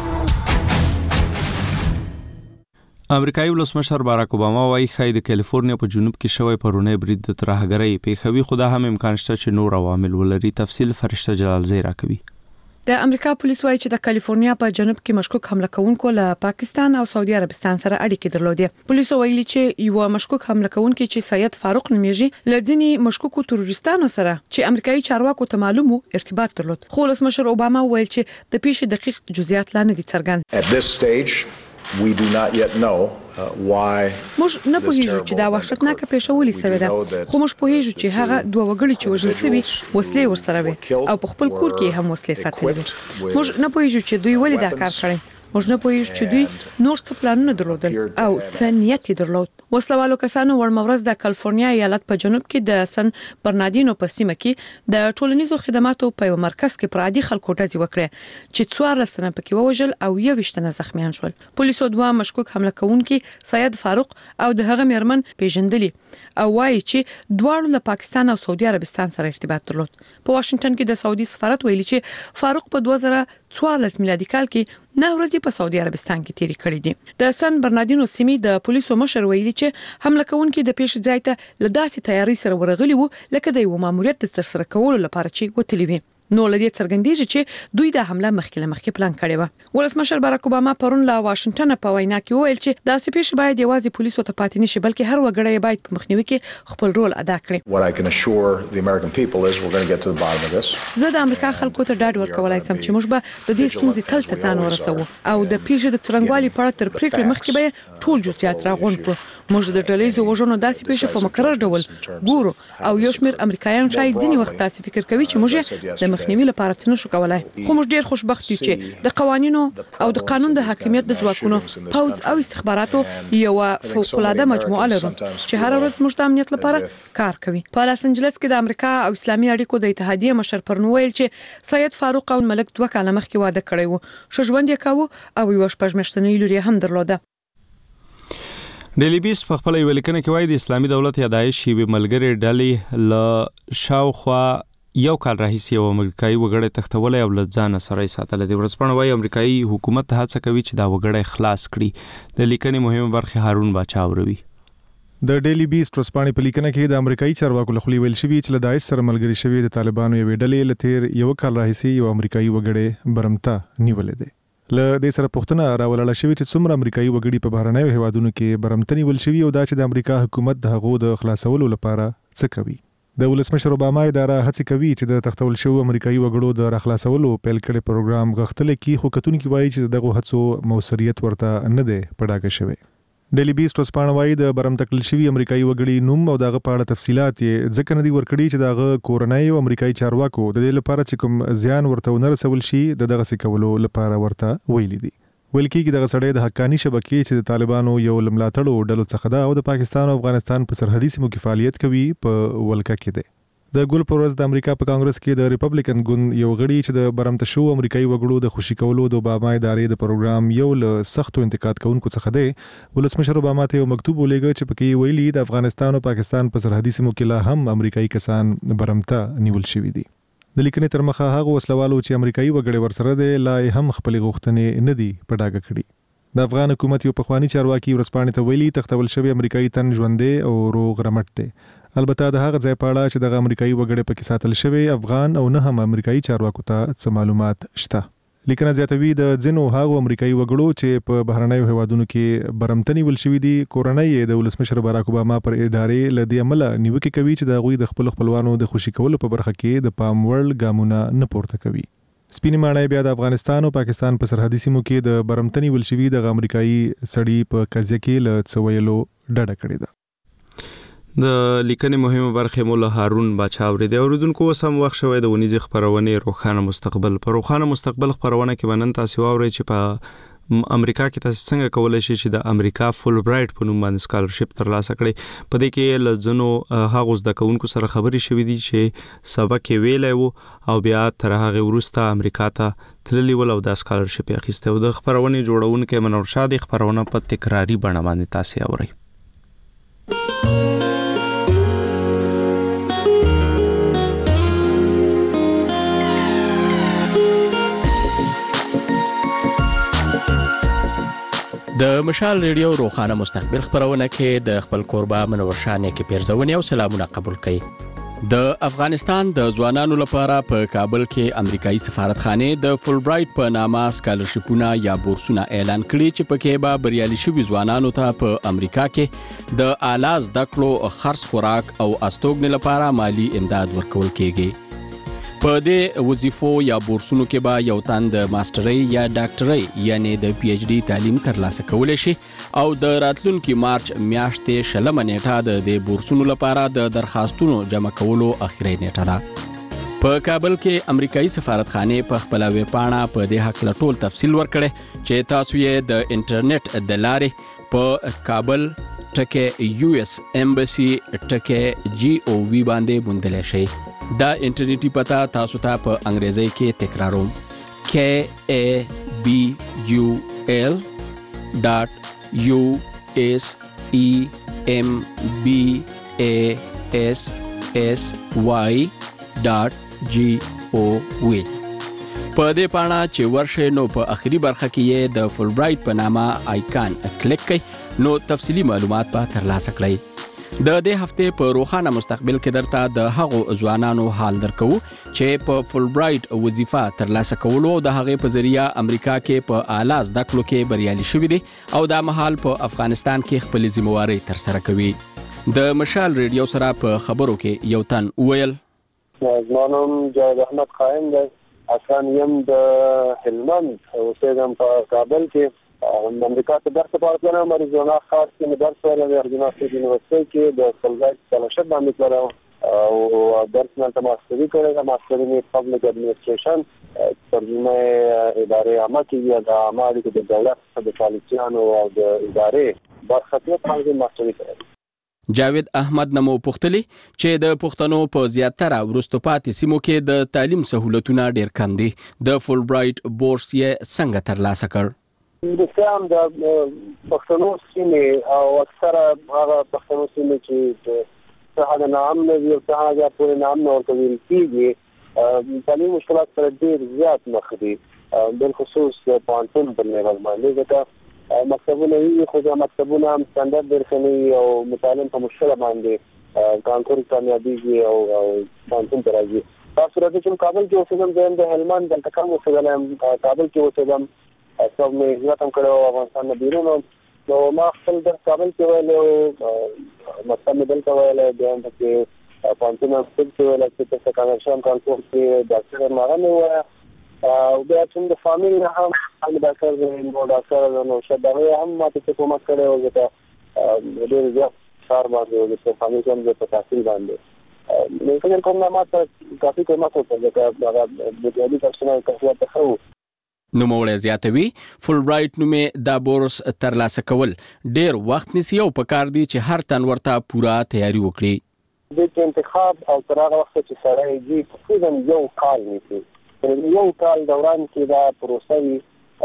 امریکایي ولسمشر باراک اوباما وايي خای د کالیفورنیا په جنوب کې شوی پرونی برید د ترهګرۍ پیښوي، خو دا هم امکان شته چې نور عوامل ولري. تفصیل فرشته جلال زی راکوي. د امریکا پولیس وايي چې د کالیفورنیا په جنوب کې مشکوک حمله کوونکو له پاکستان او سعودي عربستان سره اړیکې درلودې. پولیسو ویلي چې یو مشکوک حمله کوونکی چې سید فاروق نومیږي لدینی مشکوکو تروریستانو سره چې امریکایي چارواکو ته معلومو ارتباط درلود. خو ولسمشر اوباما ویل چې د پیښې دقیق جزئیات لا نه دي څرګند. We do not yet know why موږ نه پوهیږو چې دا وحشتناکه پیښه ولې سوې ده، خو موږ پوهیږو چې هغه دوه وګړي چې وژل شوي وسلې ورسره وي او په خپل کور کې هم وسلې ساتلې وي. موږ نه پوهیږو چې دوی ولې دا کار کړی، موږ نه پوهیږو چې دوی نور څه پلانونه درلودل او څه نیت درلود. وسلوالو کسانو ورمورز د کالیفورنیا ایالت په جنوب کې د سن برناردینو په سیمه کې د ټولنیزو خدماتو په یو مرکز کې پرادي خلکو ډزې وکړې چې 14 تنه پکې ووژل او 21 تنه زخمیان شول. پولیسو دوه مشکوک حمله کوونکي سید فاروق او د هغه میرمن پیژندلي او وایي چې دواړو له پاکستان او سعودي عربستان سره ارتباط درلود. په واشنگټن کې د سعودي سفارت ویلي چې فاروق په 2014 میلادي کال کې 9 ورځې په سعودي عربستان کې تیرې کړې دي. د سن برناردینو سیمې د پولیسو مشر ویلي چې حمله کوونکي د پیښې ځای ته له داسې تیاری سره ورغلي وو لکه د یو ماموریت د ترسره کولو لپاره چې وتلی وي. نو لدی څرګندېږي چې دوی د حمله مخکې پلان کړی و. ولسمشر بarack اوباما پرون لا واشنگټن په وینا کې وویل چې داسې پیښې باید یوازې پولیسو ته پاتې نشي بلکې هر وګړی باید په مخنیوي کې خپل رول ادا کړي. What I can assure the American people is we're going to get to the bottom of this. زه د امریکا خلکو ته ډاډ ورکولای سم چې موږ به د دې ستونزې تل ته ځان ورسوو او د پیښې د څرنګوالي په اړه تر پریکړې مخکې به ټول جزئیات راغونډ کړو. موږ د ډلهییزو وژنو داسې پیښې په مکرر ډول ګورو او یو شمېر امریکایان شاید ځینې وخت تاسو فکر کوي چې موږ د مخنیوي لپاره څه نشو کولای، خو موږ ډیر خوشبخت یو چې د قوانینو او د قانون د حاکمیت د ځواکونو پوځ او استخباراتو یو فوق‌العاده مجموعه لرو چې هر ورځ موږ د امنیت لپاره کار کوي. په لاس انجلس کې د امریکا او اسلامي اړیکو د اتحادیې مشر پرون ویل چې سید فاروق او ملک 2 کاله مخکې واده کړی وو، ښه ژوند یې کاوه او یو شپږ میاشتنۍ لور یې هم درلوده. ډیلی بیس په خپل یو لیکنه کې وایي د اسلامي دولت یا داعش شی ملګری ډلې ل شاوخوا یو کال راهیسې یو امریکایي وګړی تختولای او لځان سره ساتل دي. ورسپړنه وایي امریکایي حکومت هڅه کوي چې دا وګړی خلاص کړي. د لیکنې مهمه برخه هارون باچا وروي. د ډیلی بیس ټرسپانی په لیکنه کې د امریکایي چارواکو لخوا ویل شوی چې له داعش سره ملګری شوی د طالبانو یو ډلې لتیر یو کال راهیسې یو امریکایي وګړی برمتا نیولې ده. له دې سره پوښتنه راولل شوی چې څومره امریکایي وګړي په بهرنیو هیوادونو کې برمتنی ول شوی او دا چې د امریکا حکومت د هغو د خلاصولو لپاره څه کوي. د ولسمشر اوباما اداره هڅه کوي چې د تختول شو امریکایي وګړو د راخلاصولو پیل کړي پروګرام غختل کې خو کتونکو وایي چې دغه هڅو موثریت ورته نه ده پډاګه شوی. ډیلی بیس ټرسپانی وایي د برم تکل شوی امریکایي وګړي نوم او دغه په اړه تفصيلات یې ځکه نه دي ورکړي چې دغه کورنۍ او امریکایي چارواکو د دې لپاره چې کوم زیان ورته ونه رسول شي دغه سکولو لپاره ورته ویلي دي. ویل کېږي دغه سړی د حقانی شبکې چې د طالبانو یو لملاتړو ډلو څخه ده او د پاکستان او افغانستان په سرحدي سیمو کې فعالیت کوي په ولکه کې ده. د ګل پروز د امریکا په کانګرس کې د ریپبلیکن ګوند یو غړي چې د برمت شو امریکایي وګړو د خوشی کولو د اوباما ادارې د پروګرام یو له سختو انتقاد کوونکو څخه دی. ولسمشر اوباما ته یو مکتوب ولېږه چې پکې ویلي د افغانستان او پاکستان په سرحدي سیمو کې لا هم امریکایي کسان برمته نیول شوي دي. د لیکنې تر مخه هغه وسلوالو چې امریکایي وګړي ورسره دي لا هم خپل غوښتنې نه دي پډاګه کړي. د افغان حکومت یو پخوانی چارواکي ورسپانې ته ویلي تختول شوی امریکایي تن ژوندې او روغ رمټ دی. البته د هغه ځای په اړه چې د امریکایي وګړي پکې ساتل شوی افغان او نه هم امریکایي چارواکو ته څه معلومات شته. لیکنه زیاتوي د ځینو هغو امریکایي وګړو چې په بهرنیو هیوادونو کې برمتنی ول شوی دي کورنۍ د ولسمشر باراک اوباما پر ادارې لدی عمل نیوکه کوي چې د غوي د خپل خپلوانو د خوشی کولو په برخه کې د پام وړ ګامونه نه پورته کوي. سپینې ماڼۍ بیا د افغانستان او پاکستان په سرحدي سیمو کې د برمتنی ول شوی د امریکایي سړی په قضیه کې له څویلو ډډه کړې ده. د لیکنې مهمه برخه مولا هارون باچا ورېده اوریدونکو سم وخت شوی د ونیزي خبرونه روخانه مستقبل پر روخانه مستقبل خبرونه کې ونن تاسو واوري چې په امریکا کې تاسو څنګه کولای شئ چې د امریکا فول برایټ په نوم باندې سکالرشپ ترلاسه کړئ. په دې کې لزنو هغه زده کوونکو سره خبري شوې دي چې سبق ویلای وو او بیا تر هغه ورسته امریکا ته تللی ول او د سکالرشپ اخیسته او د خبرونه جوړونکو منور شاه د خبرونه په تکراری بڼه باندې تاسو اورئ. د مشال ریډیو روخانه مستقبل خبرونه کې د خپل کوربه منور شاه کې پیرزونی او سلامونه قبول کړي. د افغانستان د ځوانانو لپاره په کابل کې امریکایي سفارتخانه د فول برایټ په نامه سکالرشپونه یا بورسونه اعلان کړي چې پکې به بریالي شوي ځوانانو ته په امریکا کې د اعلی زده کړو خرڅ خوراک او استوګنې لپاره مالی امداد ورکول کېږي. په دې وظیفو یا بورسونو کې به یو تن د ماسترۍ یا ډاکټرۍ یعنی د پی ایچ ډي تعلیم ترلاسه کولی شي او د راتلونکي مارچ میاشتې 20 نیټه د دې بورسونو لپاره د درخواستونو جمع کولو اخري نیټه ده. په کابل کې امریکایي سفارتخانه په خپل ویب پاڼه په دې حق ټول تفصیل ورکړي چې تاسو یې د انټرنیټ د لارې په کابل US Embassy GOV باندې موندلی شئ. دا انټرنیټي پتا تاسو ته په انګریزي کې تکراروم KABUL.USEMBASSY.GOV. په دې پاڼه چې ورشه نو په اخري برخه کې د فول برایټ په نامه آیکان کلیک کړئ نو تفصیلی معلومات به ترلاسه کړئ. د دې هفته په روخانه مستقبل کې درته د هغو ځوانانو حال درکو چې په فول برایټ وظیفه ترلاسه کولو د هغې په ذریعہ امریکا کې په اعلی زده کړو کې بریالي شوي دي او دا مهال په افغانستان کې خپل ذمہواری ترسره کوي. د مشال ریډیو سره په خبرو کې یو تن ویل زمانم جاوید احمد قائم دی اصلا یم د هلمند اوسېږم په کابل کې امریکا ته درس پاتنه اریزونا خاص کې درس ولې د اریزونا سټیټ یونیورسيټي کې د فولبرایټ سکالرشپ باندې کړو او درس نه ماستری کړی ماستری می پبلک اډمنستریشن ترجمه ادارې عامه کې د عامه د دولت د پالیسیانو او د ادارې برخه باندې ماستری کړی. جاوید احمد نمو پختلی چې د پښتنو په زیاتره ورستو پاتې سیمو کې د تعلیم سہولتونه ډیر کم دي. د فول برایټ بورس یې څنګه ترلاسه کړ؟ د سیام د پښتنو سیمې او اکثره هغه پښتنو سیمې چې څه د نام نه وي او څه هغه پورې نام نه ورکوي کېږي تعلیم مشکلات سره ډیر زیات مخ دي بالخصوص د پانتون په لیول باندې ځکه مکتبونه وي خو د مکتبونه هم سټانډرډ ډیر کمی او متعلم په مشکل باندې کانکور کامیابیږي او پانتون ته راځي. تاسو راځي چې کابل کې اوسېږم د هلمند دلته کوم اوسېږم کابل کې اوسېږم اصل مې هجرت هم کړو افغانستان نه بیرون نو ما خپل د کابل کې ویلو مکتب مې دلته ویلو بیا هم کې پانتون هم خپل کې ویلو چې څه کانکشن کانکور کې ډاکټر ماغه مې وایه او بیا چې د فامیل نه هم ډاکټر نو شدغه هم ماته څه کومک کړی او ځکه ډېر زیات کار باندې د فامیل هم د تحصیل باندې نو څنګه کوم نه ماته کافي کومک وکړ ځکه هغه د دې پرسونل کسات ته خو نوموړی زیاتوي فول برایټ نومې دا بورس ترلاسه کول ډیر وخت نیسي او پکار دی چې هر تن ورته پوره تیاری وکړي. د انتخاب او تر هغه وخت چې سره یې تقریبا یو کال نیسي یو کال دوران کې دا پروسه وي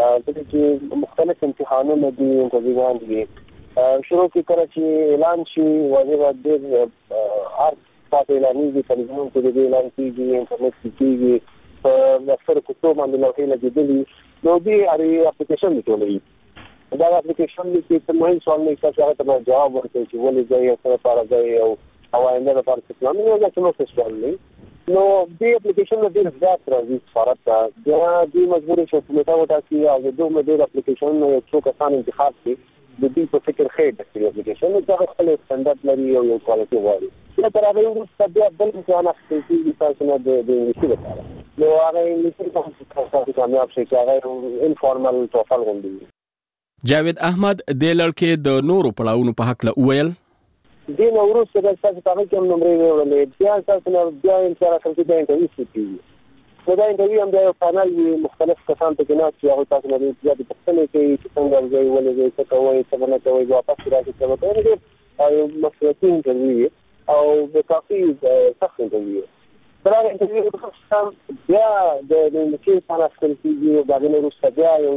چې مختلف امتحانونه دي انټرویوان دي شروع کې کله چې اعلان شي وظیفه د هر پاتې اعلانېږي تلویزیون کې د اعلان کېږي انټرنیټ کې کېږي په اکثر کتو باندې لوحې لګېدلي نو دې اړې اپلیکیشن لیکلې دا اپلیکیشن کې څه مهم سوال نه کېږي هغه ته جواب ورکړي چې ولې ځای سره لپاره ځای او آینده لپاره څه پلان نه لري چې نو څه سوال نه نو دې اپلیکیشن له ډېر زیات راځي سفارت ته بیا دې مجبورې شو چې متا وټاکي او د دوه ډېر اپلیکیشن نو څو کسان انتخاب کړي د دې په فکر خیر د اپلیکیشن دا خپل سټانډرډ لري او یو کوالټي وایي دا تر هغه وروسته بیا بل څه نه ستاسو تاسو نه د انګلیسي لپاره نو هغه انګلیسي په تاسو کامیاب شي چې هغه انفارمل توفل غوندي. جاوید احمد د لړکې د نورو پړاوونو په حق له ویل دین وروسته د تاسو په کوم نمبر ویلې بیا تاسو نه بیا انشاءالله کوم څه انټرویو کیږي نو دا انټرویو هم د پانل مختلف کسان ته جنات چې هغه تاسو نه زیات پوښتنې کوي چې څنګه ځای ولې څه کوي څه نه کوي واپس راځي څه کوي او مسلکي انټرویو او کافي سخت انټرویو تر هغه انټرویو بیا د انګلیسي څخه سکلتي دا د وروسته بیا یو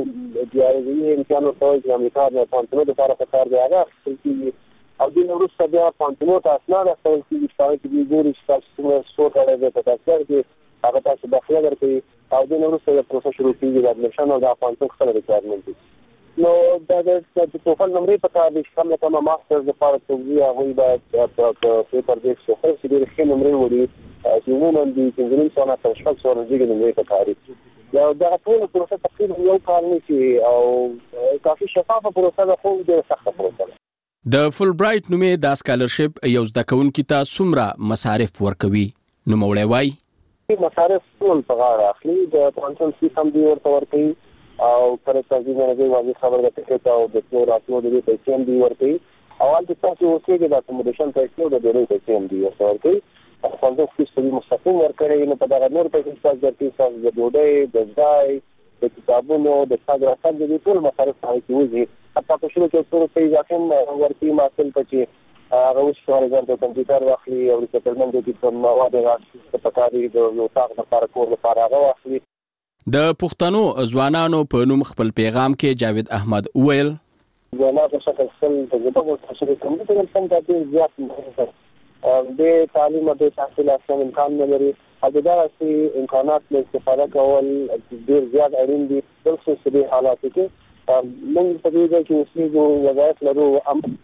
د امتحان ورته چې امریکا د پانتونو لپاره کار دی هغه سکلتي او د وروسته بیا پانتونو ته اسناد اخلي چې د ګوري چې تاسو څو کړه د تاسو کې هغه تاسو داخله ورکړي او د وروسته د پروسس شروع کیږي د اډمیشن او د پانتون خپل ریکوایرمنټ نو دا د ټوفل نمبر په تابع کوم کوم ماستر د لپاره توګه هغه د پیپر بیس څخه چې د ښه نمبر وړي چې عموما د انجینرینګ څخه تر شپږ سوه ورځې نمبر په کاري دا د ټول پروسس تقریبا یو کال نیسي او کافي شفافه پروسه ده خو ډېره سخته پروسه ده. د فول برایټ نومې دا سکالرشپ یو زده کوونکي ته څومره مصارف ورکوي؟ نوموړی وایي مصارف ټول په غاړه اخلي د پانسون فیس هم دوی ورته ورکوي او پر تاسو باندې واضح خبر ده چې او د ټول راتلو د پیسې هم دوی ورکوي او هلته تاسو اوسېږئ د اکوموډیشن پیسې او د ډېرې پیسې هم دوی ورته ورکوي پانسون فیس دوی مستقیم ورکړي نو په دغه نور پیسې تاسو درکوي تاسو د ډوډۍ د ځای د کتابونو د تګ راتګ د دې ټول مصارف هغه کې وځي حتی په شروع کې څو روپۍ اضافه هم ورکوي محصل ته چې هغه اوس کارګر د کمپیوټر واخلي او د سټلمنټ د کوم مواد راځي په کاري د اتاق لپاره کور لپاره هغه واخلي. د پښتنو ځوانانو په نوم خپل پیغام کې جاوید احمد ویل ځوانان په شکل خپل تجربه او تجربه کوم څه هم څنګه زیات مهم د تعلیم او د تحصیل اصل امکان نه لري او دا چې امکانات له استفاده کول ډیر زیات اړین دي خصوصي د حالاتو کې موږ په دې کې اوسېږو وظایف لرو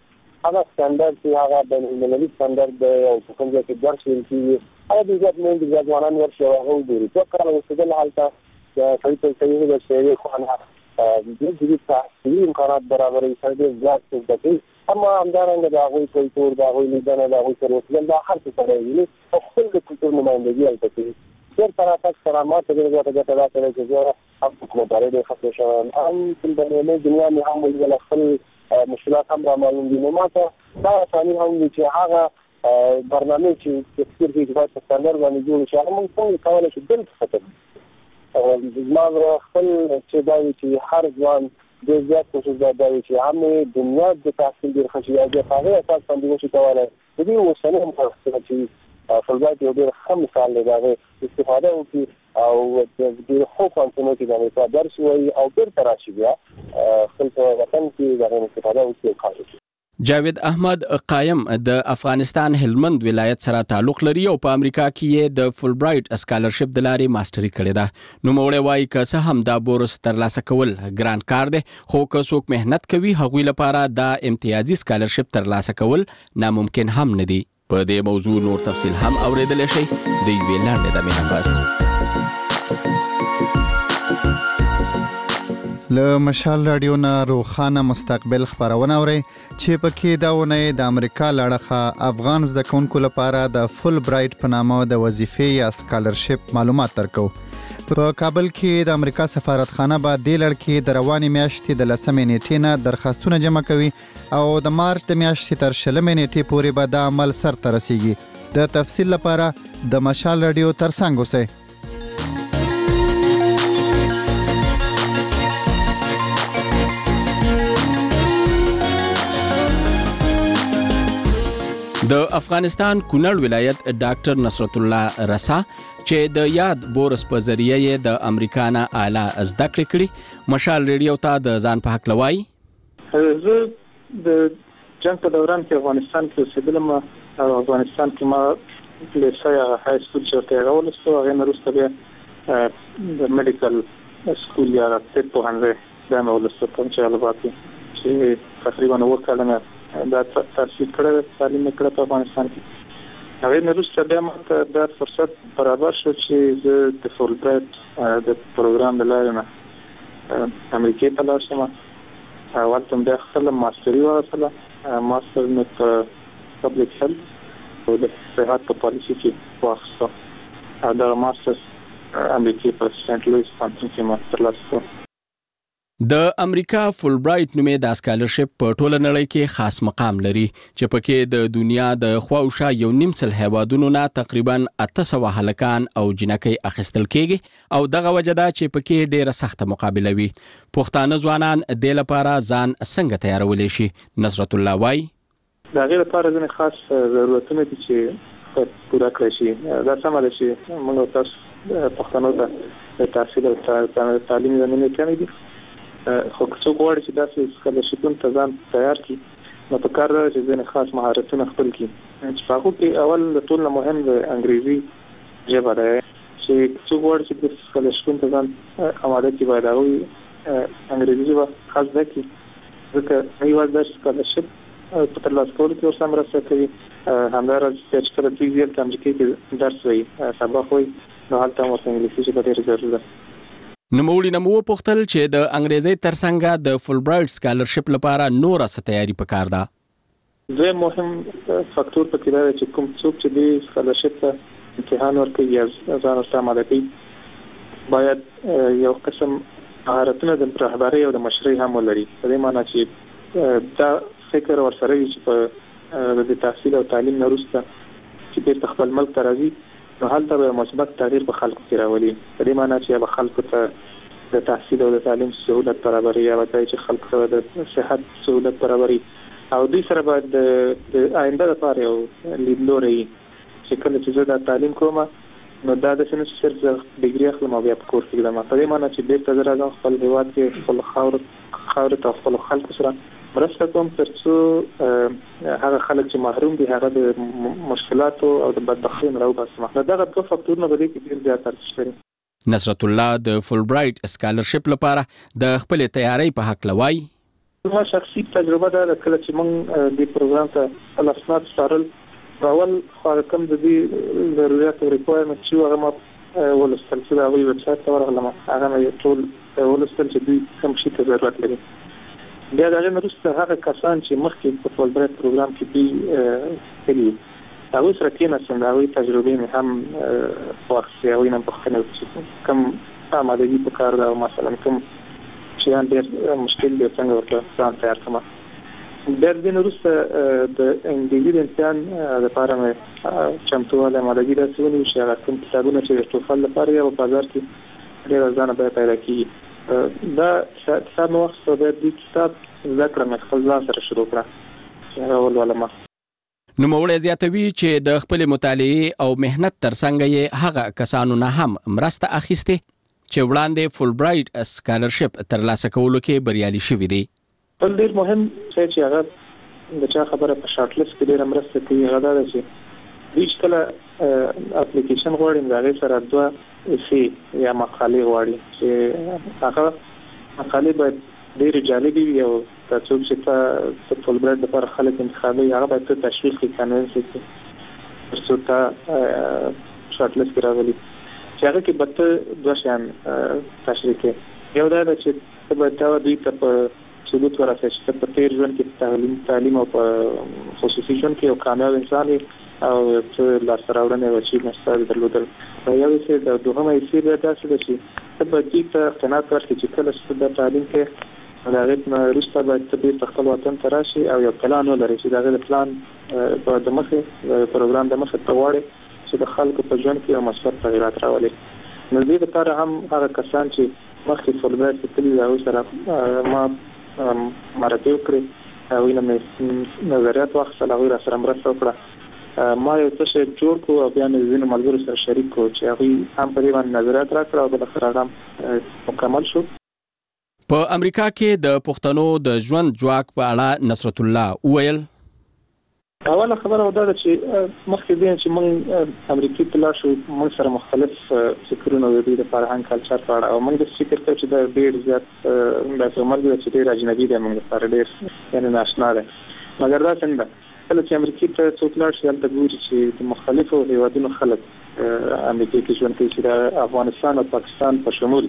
هغه سټانډرډ چې هغه د ملي سټانډرډ دی او کوم ځای کې درس ویل کیږي هغه د ځوانان د ځوانان ورشي هغه ګوري په کار اوسېدل حالته صحیح صحیح د شی خو نه د دې تحصیلي امکانات برابرې سره زیات څه اما همدارنګه د هغوی کلتور د هغوی لیدنه د هغوی سره اوسېدل دا هر څه سره وي او خپل د کلتور نمایندګي هلته کوي ډېر طرفه کرامات د ګټه دا کوي چې زه هم کومه د خپل شوم هم د دنیا نه هم ول خپل مشکلات هم را معلوم دي نو ماته دا ثاني هم چې هغه برنامه چې تفکر کې باید ستاندر باندې جوړ شي هغه موږ څنګه کولای شو دل څه ما خپل چې دا چې هر ځوان د زیات کوشش دا دی چې هم دنیا د تحصیل ډیر خشیا د هغه اساس باندې شي کولای د دې وسنه هم چې فلزات یو ډیر ښه مثال دی دا استفاده وکړي او د ډیر خو کانټینټ باندې درس وایي او بیرته راشي بیا خپل وطن کې دا استفاده وکړي. جاوید احمد قائم د افغانستان هلمند ولایت سره تعلق لري او په امریکا کې د فول برایټ اسکالرشپ د لارې ماستری کړې ده. نو موړې وایي که څه هم دا بورس ترلاسه کول ګران کار دی خو که څوک مهنت کوي هغوی لپاره دا امتیازي اسکالرشپ ترلاسه کول ناممکن هم نه دی. په دې موضوع نور تفصیل هم اوریدل شي د یوې لنډې دمې نه پس. له مشال رادیو نه روخانه مستقبل خبرونه اوري چې پکې داونه د امریکا لړخه افغان زده کوونکو لپاره د فول برایټ په نامه د وظیفې یا اسکالرشپ معلومات درکو. په کابل کې د امریکا سفارتخانه به د لړکې د رواني میاشتې د 10 نیټې نه درخواستونه جمع کوي او د مارچ د میاشتې تر 20 نیټې پورې به د عمل سر ته رسیږي. د تفصیل لپاره د مشال رادیو ترڅنګ اوسئ. د افغانستان کونړ ولایت ډاکټر نصرت الله رسا چې د یاد بورس په ذریعہ د امریکا نه اعلی زده کړې کړې مشال ریډیو ته د ځان په حق لوي. زه د جنگ په دوران کې افغانستان کې اوسېدلم او افغانستان کې ما لیسه های سکول چې راولسته هغه نه وروسته بیا د میډیکل سکول یا طب پوهنځی دا مې ولسته کوم چې البته چې تقریبا وکړم دا تحصیل کړه تعلیم کړه په افغانستان کې هغه نه وروسته بیا ماته دا فرصت برابر شو چې زه د فول برایټ د پروګرام د لارې نه امریکا ته لاړ شم او هلته بیا خپل ماستري واخیسته ماستر مې په پبلک هیلث او د صحت په پالیسي کې واخیسته او دا ماستر امریکا په سنت لویس پوهنتون کې ما ترلاسه کړ. د امریکا فول برایټ نومې د اسکالرشپ په ټوله نړۍ کې خاص مقام لري چې پکې د دنیا د خواوشا 1.5 هیوادونو نه تقریبا 800 هلکان او جنکۍ اخیستل کېږي او دغه وجه ده چې پکې ډیره سخته مقابله وي. پښتانه ځوانان د لپاره ځان څنګه تیارولې شي؟ نصرت الله وای دا غیر لپاره ځنې خاص ضرورتونه دي چې پوره کړی شي. دا سم ده چې موږ تاسو پښتنو ته تحصیل او تعلیم زمینه کړې دي خو څوک غواړي چې داسې اسکالرشپونه ته ځان تیار کړي نو په کار ده چې ځینې خاص مهارتونه خپل کړي چې په هغو کې اول د ټول نه مهم د انګریزي ژبه ده چې څوک غواړي چې د اسکالرشپونه ته ځان اماده کړي باید هغوی انګریزي ژبه خاص زده کړي ځکه یوازې دا اسکالرشپ په ترلاسه کولو کې ورسره مرسته کوي. همداراز چې کله دوی زیات امریکا کې درس وایي سبق وایي نو هلته هم ورته انګلیسي ژبه ډېره ضروري ده. نوموړي نه مو پوښتل چې د انګریزي ترڅنګ د فول برایټ اسکالرشپ لپاره نور څه تیاری پکار ده. زه مهم فاکتور پکې دا چې کوم څوک چې د اسکالرشپ ته امتحان ورکوي یا ځان ورته اماده کوي باید یو قسم مهارتونه د رهبرۍ او د مشرۍ هم ولري. په دې معنی چې دا فکر ورسره وي چې په د تحصیل او تعلیم نه وروسته چې بیرته خپل ملک ته راځي نو هلته به مثبت تغییر په خلکو کې راولي. په دې معنی چې به خلکو ته د تحصیل او د تعلیم سهولت برابري یا وایي چې خلکو ته د صحت سهولت برابري او دوی سره باید د آینده لپاره یو لیدلوری چې کله چې زه دا تعلیم کوم نو دا د سنس صرف ډیګري اخلم او بیا په کور کې ګرځم. په دې معنی چې بیرته زه راځم خپل هیواد کې خپل خاورې ته خپل خلکو سره مرسته کوم ترڅو هغه خلک چې محروم دي هغه د مشکلاتو او د بدبختۍ نه راوباسم. نو دغه دوه فاکتورونه به دې کې ډېر زیات ارزښت لري. نصرت الله د فول برایټ اسکالرشپ لپاره د خپل تیاری په حق لوي ما شخصي تجربه ده کله چې موږ د پروګرام ته لاسنات سپارل اول خو کوم د دې ضرورت او ریکوایرمنت چې هغه ما ولستل چې دا وی ویب سټ ته ورغلم هغه مې ټول ولستل چې دوی کوم شي ته ضرورت لري. بیا دا نه وروسته هغه کسان چې مخکې په فولبرایټ پروګرام کې دي کلی هغه سره کې نه څنګه تجربه مې هم واخیسته او نه په خنه کوم آمادګي په کار دا مثلا کوم چې ډېر مشکل دی څنګه ورته ځان تیار کړم. د دې وروسته د انګلیسي امتحان لپاره مې چمتواله آمادګي رسولې چې هغه کوم کتابونه چې توفل لپاره یو بازار کې ډېر ځان به پیدا کړي دا کتاب وخت په دې کتاب ذکر مې خپل ځان سره شروع کړ چې اول ولما نو موږ زیاتوي چې د خپل مطالعه او مهنت ترڅنګ یې هغه کسانو نه هم مرسته اخیسته چې وړاندې فولبرایټ سکالرشپ ترلاسه کولو کې بریالي شوي دي. بل ډېر مهم چې هغه د چا خبره په شارټ لیست کې ډېر مرسته کوي هغه دا چې هیڅ کله اپلیکیشن غواړي دا غي سره دوه سی یا مقالې غواړي چې هغه مقالې باید ډېر جالبي وي او تاسو چې په فولبرایټ لپاره خلک انتخابي هغه باید تشویق کوي کنوینس کوي تاسو ته شارټ لیست راغلي چې هغه کې بته دوه شان تشریح کوي یو دا چې په بتاوه دوی ته په ثبوت ورسې چې په تیر ژوند کې تعلیم او په خصوصي ژوند کې یو کامیاب انسان او چې لاسته راوړنې وشي مستقل درلودل یو څه د دوهمه یې دا څه چې په دې ته قناعت ورکړي چې کله چې د تعلیم کې هغه نه رښتا باید په خپل وطن ته راشي او یو پلان ولري چې دا غو پلان په د مخه پروګرام د مخه تواړي چې د خلکو په ژوند کې مثبت تغیرات راولي. نو دې لپاره هم هغه کسان چې مخکې فولبرایټ کې تللي او سره ما مراتب کړی او یې نظریات واخیستل هغوی را سره مرسته وکړه ما یو څه جوړ کړو او بیا مې ځینو ملګرو سره شریک کړو چې هغوی هم په دې باندې نظریات راکړه او بالاخره هغه مکمل شو. په امریکا کې د پښتنو د ژوند جواک په اړه نصرت الله وویل اوله خبره ودا چې مخکې دې چې موږ امریکای ته لاړ شو موږ سره مختلف فکرونه د دې فرهنګ کلچر په اړه او موږ د فکر کوو چې دا ډېر زیات د عمر چې ډېر اجنبي دی موږ لپاره ډېر یعنی ناشنا دی مګر دا څنګه کله چې امریکای ته څوک لاړ شي هلته ګوري چې د مختلفو هیوادونو خلک امریکای کې ژوند کوي چې د افغانستان او پاکستان په شمول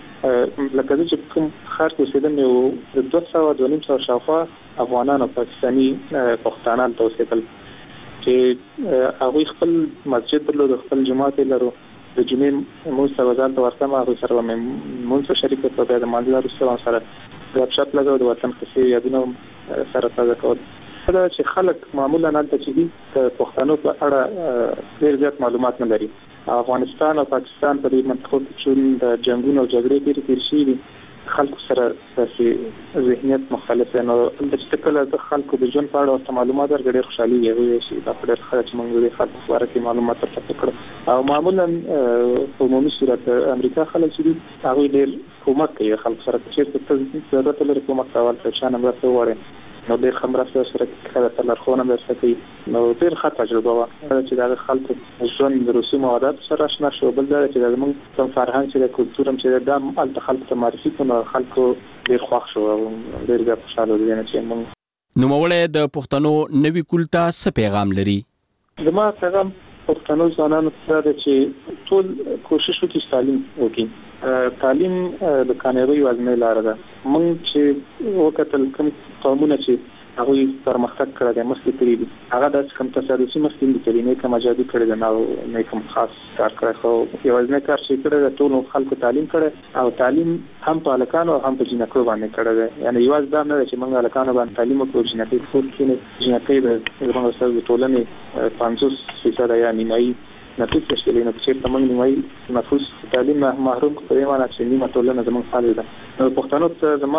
لکه چې کوم خار کې اوسېدل یو د 200 شاوخوا افغانان او پاکستاني پښتانان ته اوسېدل چې هغه خپل مسجد درلود خپل جماعت لرو د جمعې موږ وزارت ورته هغه سره موږ شریک په د مانځلو سره سره د شپ لګو د وطن کې یادونه سره تازه کول دا چې خلک معمولا نه چې د پښتنو په اړه ډېر زیات معلومات نه لري. افغانستان او پاکستان په دې منطقو کې چې د جنگونو او جګړې تیر شي خلکو سره د ذهنیت مختلف نو د تکل د خلکو د ژوند په اړه معلومات ورغړي خوشحالي وي چې دا په ډېر خلک موږ د خلکو لپاره کې معلومات ترلاسه کړو او معمولا په عمومي صورت امریکا خلک چې هغه ډېر کومک کوي خلک سره چې ضرورت لري کومک کول څه شان مرسته وړي نو ډېر خمرسته سره کله تلرخونه مرسته کوي نو ډېر ښه تجربه وه چې دا خلکو ژوند رسوم او عادت سره آشنا شو بل دا چې موږ کوم فرهنګ چې د کلتور هم چې دا الته خلکو ته معرفي کړو خلکو ډېر خوښ شو او ډېر زیات خوشاله دي چې موږ نو موږ د پښتنو نوي کلتور څه پیغام لري زما پیغام پښتنو ځوانانو ته دی چې ټول کوشش وکړي تعلیم وکړي تعلیم د کامیابی وازمه لار ده موږ چې وکتل کوم قومونه چې هغه پرمختګ کړی دی مخکې تللی دي هغه د کوم تصادفي مخکې د کلمې کوم اجازه کړی دی نو نه کوم خاص کار کړی خو یوازې کار چې کړی د ټول خلکو تعلیم کړی او تعلیم هم په الکانو هم په جنکو باندې کړی دی یعنی یوازې دا نه چې موږ الکانو باندې تعلیم وکړو جنکې خو کې جنکې د موږ سره ټولنې 50% یا نیمایي نفوس تشکیل نه چې تمام نیمایي نفوس تعلیم محروم په دې معنی چې نیمه ټولنه زموږ حال ده نو پښتنو ته زما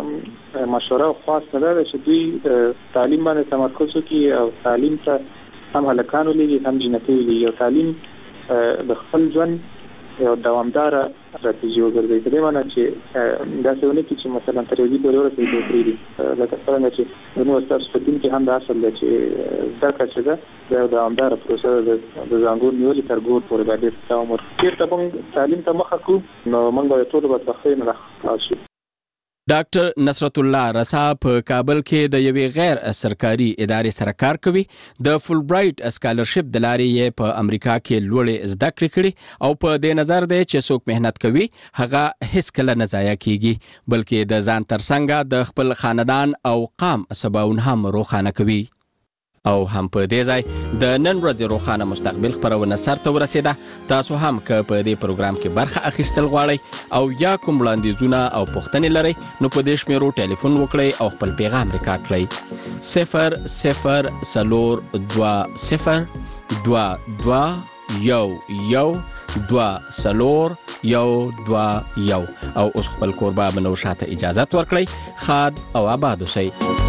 مشوره خاصه ده چې دوی تعلیم باندې تمرکز وکړي او تعلیم ته هم هلکانو لګي هم جنکې لګي او تعلیم د خپل ژوند یو دوامدار استراتیژي وګرځي په دې معنی چې دا څه ونه چې مثلا تر دې پورې ورسېږي لري لکه څنګه چې نو تاسو په دې کې هم دا اصل دی چې دا څه ده د دوامدار پروسه د ځانګړو نیولې تر ګور پورې باندې تا عمر چیرته موږ تعلیم ته مخه کوو نو موږ به ټول په خیر نه راځو ډاکټر نصرت الله رسا په کابل کې د یوې غیر سرکاري ادارې سره کار کوي. د فول برایټ اسکالرشپ د لارې یې په امریکا کې لوړې زده کړې کړې او په دې نظر دی چې څوک مهنت کوي هغه هیڅ کله نه ضایع کیږي بلکې د ځان ترڅنګ د خپل خاندان او قام سباون هم روښانه کوي. او هم په دې ځای د نن ورځې روښانه مستقبل خبرونه سرته ورسیده. تاسو هم که په دې پروګرام کې برخه اخیستل غواړئ او یا کوم وړاندیزونه او پوښتنې لرئ نو په دې شمیرو ټلیفون وکړئ او خپل پیغام ریکارډ کړئ. 004222 او اوس خپل کوربه بنو شاته اجازه ورکړئ. خاد او آباد اوسئ.